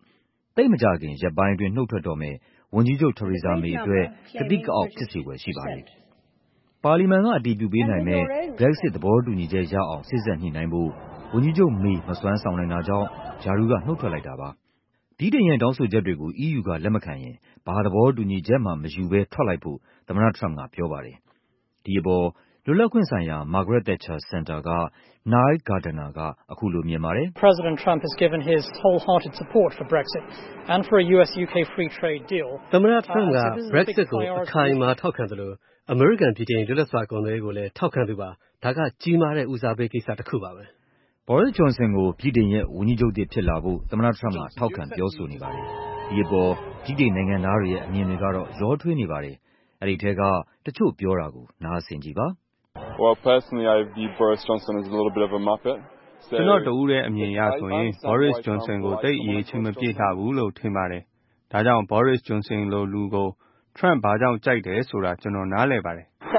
Speaker 7: သိပ်မကြာခင်ရက်ပိုင်းအတွင်းနှုတ်ထွက်တော့မယ့်ဝန်ကြီးချုပ် Theresa May အတွက်ကသိကအောက်ဖြစ်စေဖွယ်ရှိပါတယ်။ပါလီမန်ကအတည်ပြုပေးနိုင်မယ့် Brexit သဘောတူညီချက်ရအောင်စေ့စပ်ညှိနှိုင်းဖို့ဝန်ကြီးချုပ် May မစွမ်းဆောင်နိုင်တာကြောင့်ရာထူးကနှုတ်ထွက်လိုက်တာပါ။ဗြိတိန်ရဲ့တောင်းဆိုချက်တွေကို E U ကလက်မခံရင်ဘာသဘောတူညီချက်မှမယူဘဲထွက်လိုက်ဖို့သမ္မတ Trump ကပြောပါတယ်။ဒီအပေါ်လွတ်လပ်ခွင့်ဆိုင်ရာ Margaret Thatcher Center က Neil Gardiner ကအခုလိုမြင်ပါတယ်။
Speaker 11: President Trump has given his wholehearted support for Brexit and for a U S U K free trade deal.
Speaker 4: သမ္မတ Trump က Brexit ကိုအခိုင်အမာထောက်ခံသလိုအမေရိကန်ပြည်ထောင်စုလွတ်လပ်စွာကုန်သွယ်ရေးကိုလည်းထောက်ခံသူပါ။ဒါကကြီးမားတဲ့ဦးစားပေးကိစ္စတစ်ခုပါပဲ
Speaker 7: ။ Boris Johnson ကိုဗြိတိန်ရဲ့ဝန်ကြီးချုပ်သစ်ဖြစ်လာဖို့သမ္မတ Trump ကထောက်ခံပြောဆိုနေပါတယ်။ဒီအပေါ်ဗြိတိန်နိုင်ငံသားတွေရဲ့အမြင်တွေကတော့ရောထွေးနေပါတယ်။အဲဒီထဲကတချို့ပြောတာကိုနားဆင်ကြည့်ပါ။
Speaker 12: Well, personally, I view Boris Johnson as a little bit of a muppet.
Speaker 13: ကျွန်တော်တူရဲ့အမြင်အရဆိုရင် Boris Johnson ကိုတိတ်အရေးချင်းမပြေလှဘူးလို့ထင်ပါတယ်။ဒါကြောင့် Boris Johnson လိုလူကို Trump ဘာကြောင့်ကြိုက်တယ်ဆိုတာကျွန်တော်နားလည်ပါတယ်
Speaker 14: ။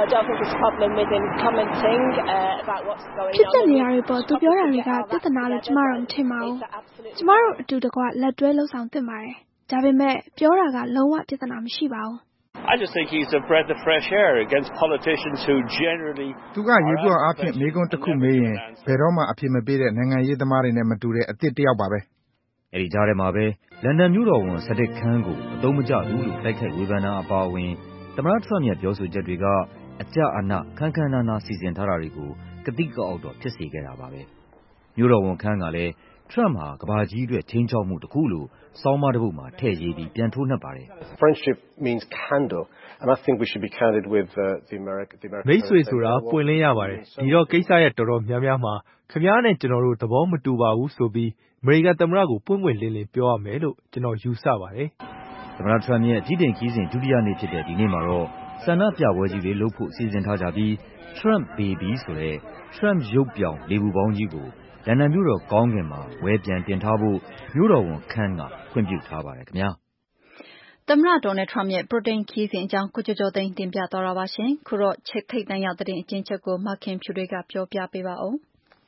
Speaker 14: ဖြစ်တဲ့နေရာတွေပေါ်သူပြောတာတွေကပြဿနာလို့ကျမတို့မထင်ပါဘူး။ကျမတို့အတူတကွလက်တွဲလှုပ်ဆောင်သင့်ပါတယ်။ဒါပေမဲ့ပြောတာကလုံးဝပြဿနာမရှိပါဘူး
Speaker 15: ။ I just think he's a breath of fresh air against politicians who generally
Speaker 16: သူကရေပြောအားဖြင့်မေးခွန်းတစ်ခုမေးရင်ဘယ်တော့မှအဖြစ်မပေးတဲ့နိုင်ငံရေးသမားတွေနဲ့မတူတဲ့အသစ်တစ်ယောက်ပါပဲ
Speaker 7: ။အဲဒီကြားထဲမှာပဲလန်ဒန်မြို့တော်ဝန် Sadiq Khan ကိုအသုံးမကျဘူးလို့တိုက်ခိုက်ဝေဖန်တာအပါအဝင်သမ္မတ Trump ရဲ့ပြောဆိုချက်တွေကအကြအနခန်းခန်းနားနားစီစဉ်ထားတာတွေကိုကတိကအောက်တော့ဖြစ်စေခဲ့တာပါပဲ။မြို့တော်ဝန် Khan ကလည်း Trump ဟာကမ္ဘာကြီးအတွက်ခြိမ်းခြောက်မှုတစ်ခုလို့ဆောင်းပါးတစ်ပုဒ်မှာထည့်ရေးပြီးပြန်ထိုးနှက်ပါတယ်
Speaker 17: ။ Friendship means candor and I think we should be candid with uh, the American the American
Speaker 18: မိတ်ဆွေဆိုတာပွင့်လင်းရပါတယ်။ဒီတော့ကိစ္စရဲ့တော်တော်များများမှာခင်ဗျားနဲ့ကျွန်တော်တို့သဘောမတူပါဘူးဆိုပြီးအမေရိကန်သမ္မတကိုပွင့်ပွင့်လင်းလင်းပြောရမယ်လို့ကျွန်တော်ယူဆပါတယ်
Speaker 7: ။သမ္မတ Trump ရဲ့ဗြိတိန်ခီးစဉ်ဒုတိယနေ့ဖြစ်တဲ့ဒီနေ့မှာတော့ဆန္ဒပြပွဲကြီးတွေလုပ်ဖို့စီစဉ်ထားကြပြီး Trump Baby ဆိုတဲ့ Trump ရုပ်ပြောင်လေပူပေါင်းကြီးကိုလန်ဒန်မြို့တော်ကောင်းကင်မှာဝဲပြန်တင်ထားဖို့မြို့တော်ဝန် Khan ကခွင့်ပြုထားပါတယ်ခင်ဗျာ
Speaker 1: ။သမ္မတ Donald Trump ရဲ့ ဗြိတိန်ခရီးစဉ်အကြောင်းကိုကျော်ကျော်သိန်းတင်ပြသွားတာပါရှင်။ခုတော့ချက်ထိတ်တန့်ရောက်တဲ့အကျဉ်းချုပ်ကိုမခင်ဖြူတွေကပြောပြပေးပါဦး။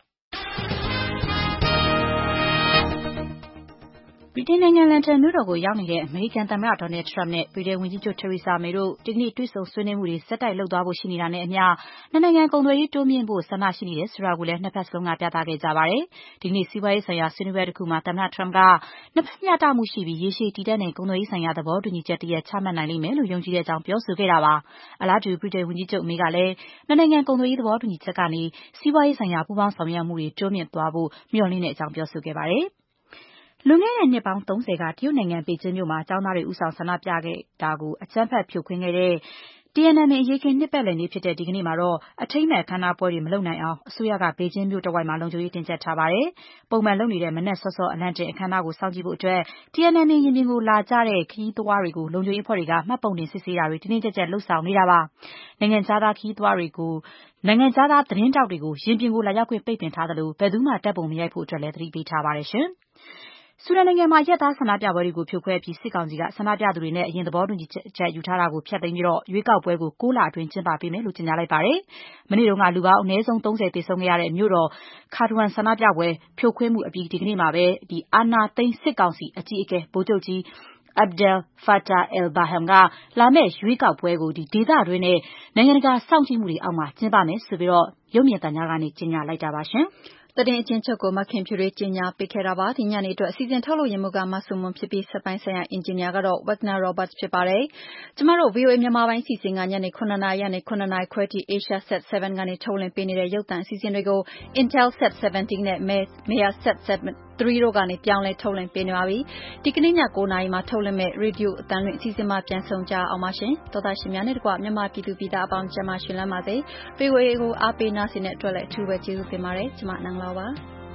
Speaker 2: ဗြိတိန်နိုင်ငံလန်ဒန်မြို့တော်ကိုရောက်နေတဲ့အမေရိကန်သမ္မတ Donald Trump နဲ့ဗြိတိန်ဝန်ကြီးချုပ် Theresa May တို့ဒီကနေ့တွေ့ဆုံဆွေးနွေးမှုတွေဆက်တိုက်လုပ်သွားဖို့ရှိနေတာနဲ့အမျှနှစ်နိုင်ငံကုန်သွယ်ရေးတိုးမြှင့်ဖို့ဆန္ဒရှိနေတယ်ဆိုတာကိုလည်းနှစ်ဖက်စလုံးကပြသခဲ့ကြပါတယ်။ဒီကနေ့စီးပွားရေးဆိုင်ရာဆွေးနွေးပွဲတစ်ခုမှာသမ္မတ Trump ကနှစ်ဖက်မျှတမှုရှိပြီးရေရှည်တည်တံ့တဲ့ကုန်သွယ်ရေးဆိုင်ရာသဘောတူညီချက်တစ်ရပ်ချမှတ်နိုင်လိမ့်မယ်လို့ယုံကြည်တဲ့အကြောင်းပြောဆိုခဲ့တာပါ။အလားတူဗြိတိန်ဝန်ကြီးချုပ် May ကလည်းနှစ်နိုင်ငံကုန်သွယ်ရေးသဘောတူညီချက်ကနေစီးပွားရေးဆိုင်ရာပူးပေါင်းဆောင်ရွက်မှုတွေတိုးမြှင့်သွားဖို့မျှော်လင့်တဲ့အကြောင်းပြောဆိုခဲ့ပါတယ်။လွန်ခဲ့တဲ့နှစ်ပေါင်းသုံးဆယ်ကတရုတ်နိုင်ငံပေကျင်းမြို့မှာကျောင်းသားတွေဦးဆောင်ဆန္ဒပြခဲ့တာကိုအကြမ်းဖက်ဖြိုခွင်းခဲ့တဲ့ Tiananmen အရေးအခင်းနှစ်ပတ်လည်နေ့ဖြစ်တဲ့ဒီကနေ့မှာတော့အထိမ်းအမှတ်အခမ်းအနားပွဲတွေမလုပ်နိုင်အောင်အစိုးရကပေကျင်းမြို့တစ်ဝိုက်မှာလုံခြုံရေးတင်းကျပ်ထားပါတယ်။ပုံမှန်လုပ်နေတဲ့မနက်စောစောအလံတင်အခမ်းအနားကိုစောင့်ကြည့်ဖို့အတွက် Tiananmen ရင်ပြင်ကိုလာကြတဲ့ခရီးသွားတွေကိုလုံခြုံရေးအဖွဲ့တွေကမှတ်ပုံတင်စစ်ဆေးတာတွေတင်းတင်းကျပ်ကျပ်လုပ်ဆောင်နေတာပါ။နိုင်ငံခြားသားခရီးသွားတွေကိုနိုင်ငံခြားသားသတင်းတောက်တွေကိုရင်ပြင်ကိုလာရောက်ခွင့်ပိတ်ပင်ထားသလိုဘယ်သူမှတပ်ပုံမရိုက်ဖို့အတွက်လည်းသတိပေးထားပါတယ်ရှင်။ဆူဒန်နိုင်ငံမှာရက်သားဆန္ဒပြပွဲတွေကိုဖြိုခွဲပြီးစစ်ကောင်စီကဆန္ဒပြသူတွေနဲ့အရင်သဘောတူညီချက်ယူထားတာကိုဖျက်သိမ်းပြီးရွေးကောက်ပွဲကိုကိုးလအတွင်းကျင်းပပေးမယ်လို့ကြေညာလိုက်ပါတယ်။မနေ့တုန်းကလူပေါင်းအနည်းဆုံးသုံးဆယ်သေဆုံးခဲ့ရတဲ့မြို့တော်ခါတဝမ်ဆန္ဒပြပွဲဖြိုခွင်းမှုအပြီးဒီကနေ့မှာပဲဒီအာဏာသိမ်းစစ်ကောင်စီအကြီးအကဲဗိုလ်ချုပ်ကြီးAbdel Fattah al-Burhan ကလာမယ့်ရွေးကောက်ပွဲကိုဒီဒေသတွင်းနဲ့နိုင်ငံတကာစောင့်ကြည့်မှုတွေအောက်မှာကျင်းပမယ်ဆိုပြီးတော့ရုပ်မြင်သံကြားကနေကြေညာလိုက်တာပါရှင်။သတင်းအကျဉ်းချုပ်ကိုမခင်ဖြူလေးကြီးညာပေးခဲ့တာပါဒီညနေအတွက်အစီအစဉ်ထုတ်လို့ရမှုကမဆုမွန်ဖြစ်ပြီးစပိုင်းဆိုင်ရာအင်ဂျင်နီယာကတော့ Wagner Roberts ဖြစ်ပါတယ်ကျမတို့ ဗွီအိုအေ မြန်မာပိုင်းအစီအစဉ်ကညနေခုနှစ်နာရီကနေခုနှစ်နာရီခွဲထိ Asia Sat seven ကနေထုတ်လွှင့်ပေးနေတဲ့ရုပ်သံအစီအစဉ်တွေကို Intelsat seventeen နဲ့ Mersat three တို့ကနေပြောင်းလဲထုတ်လွှင့်ပေးနေပါပြီဒီကနေ့ညကိုးနာရီမှာထုတ်လွှင့်မဲ့ Radio အသံလွှင့်အစီအစဉ်မှာပြန်ဆောင်ကြအောင်ပါရှင်တော်သားရှင်များနဲ့တကွမြန်မာပြည်သူပြည်သားအပေါင်းကျမရှင်လမ်းပါစေ ဗွီအိုအေ ကိုအားပေးနားဆင်တဲ့အတွက်လည်းအထူးပဲကျေးဇူးတင်ပါတယ်ကျမနန်းလောပါ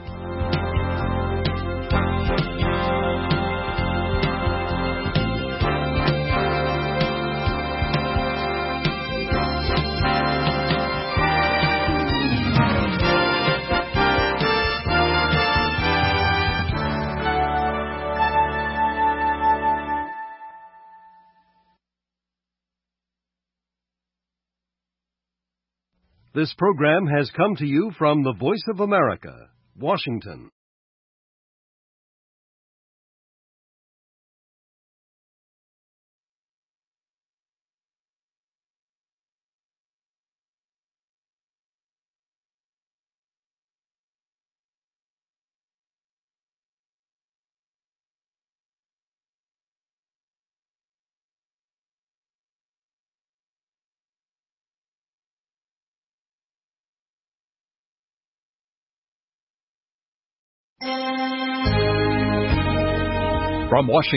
Speaker 19: This program has come to you from the Voice of America, Washington. From Washington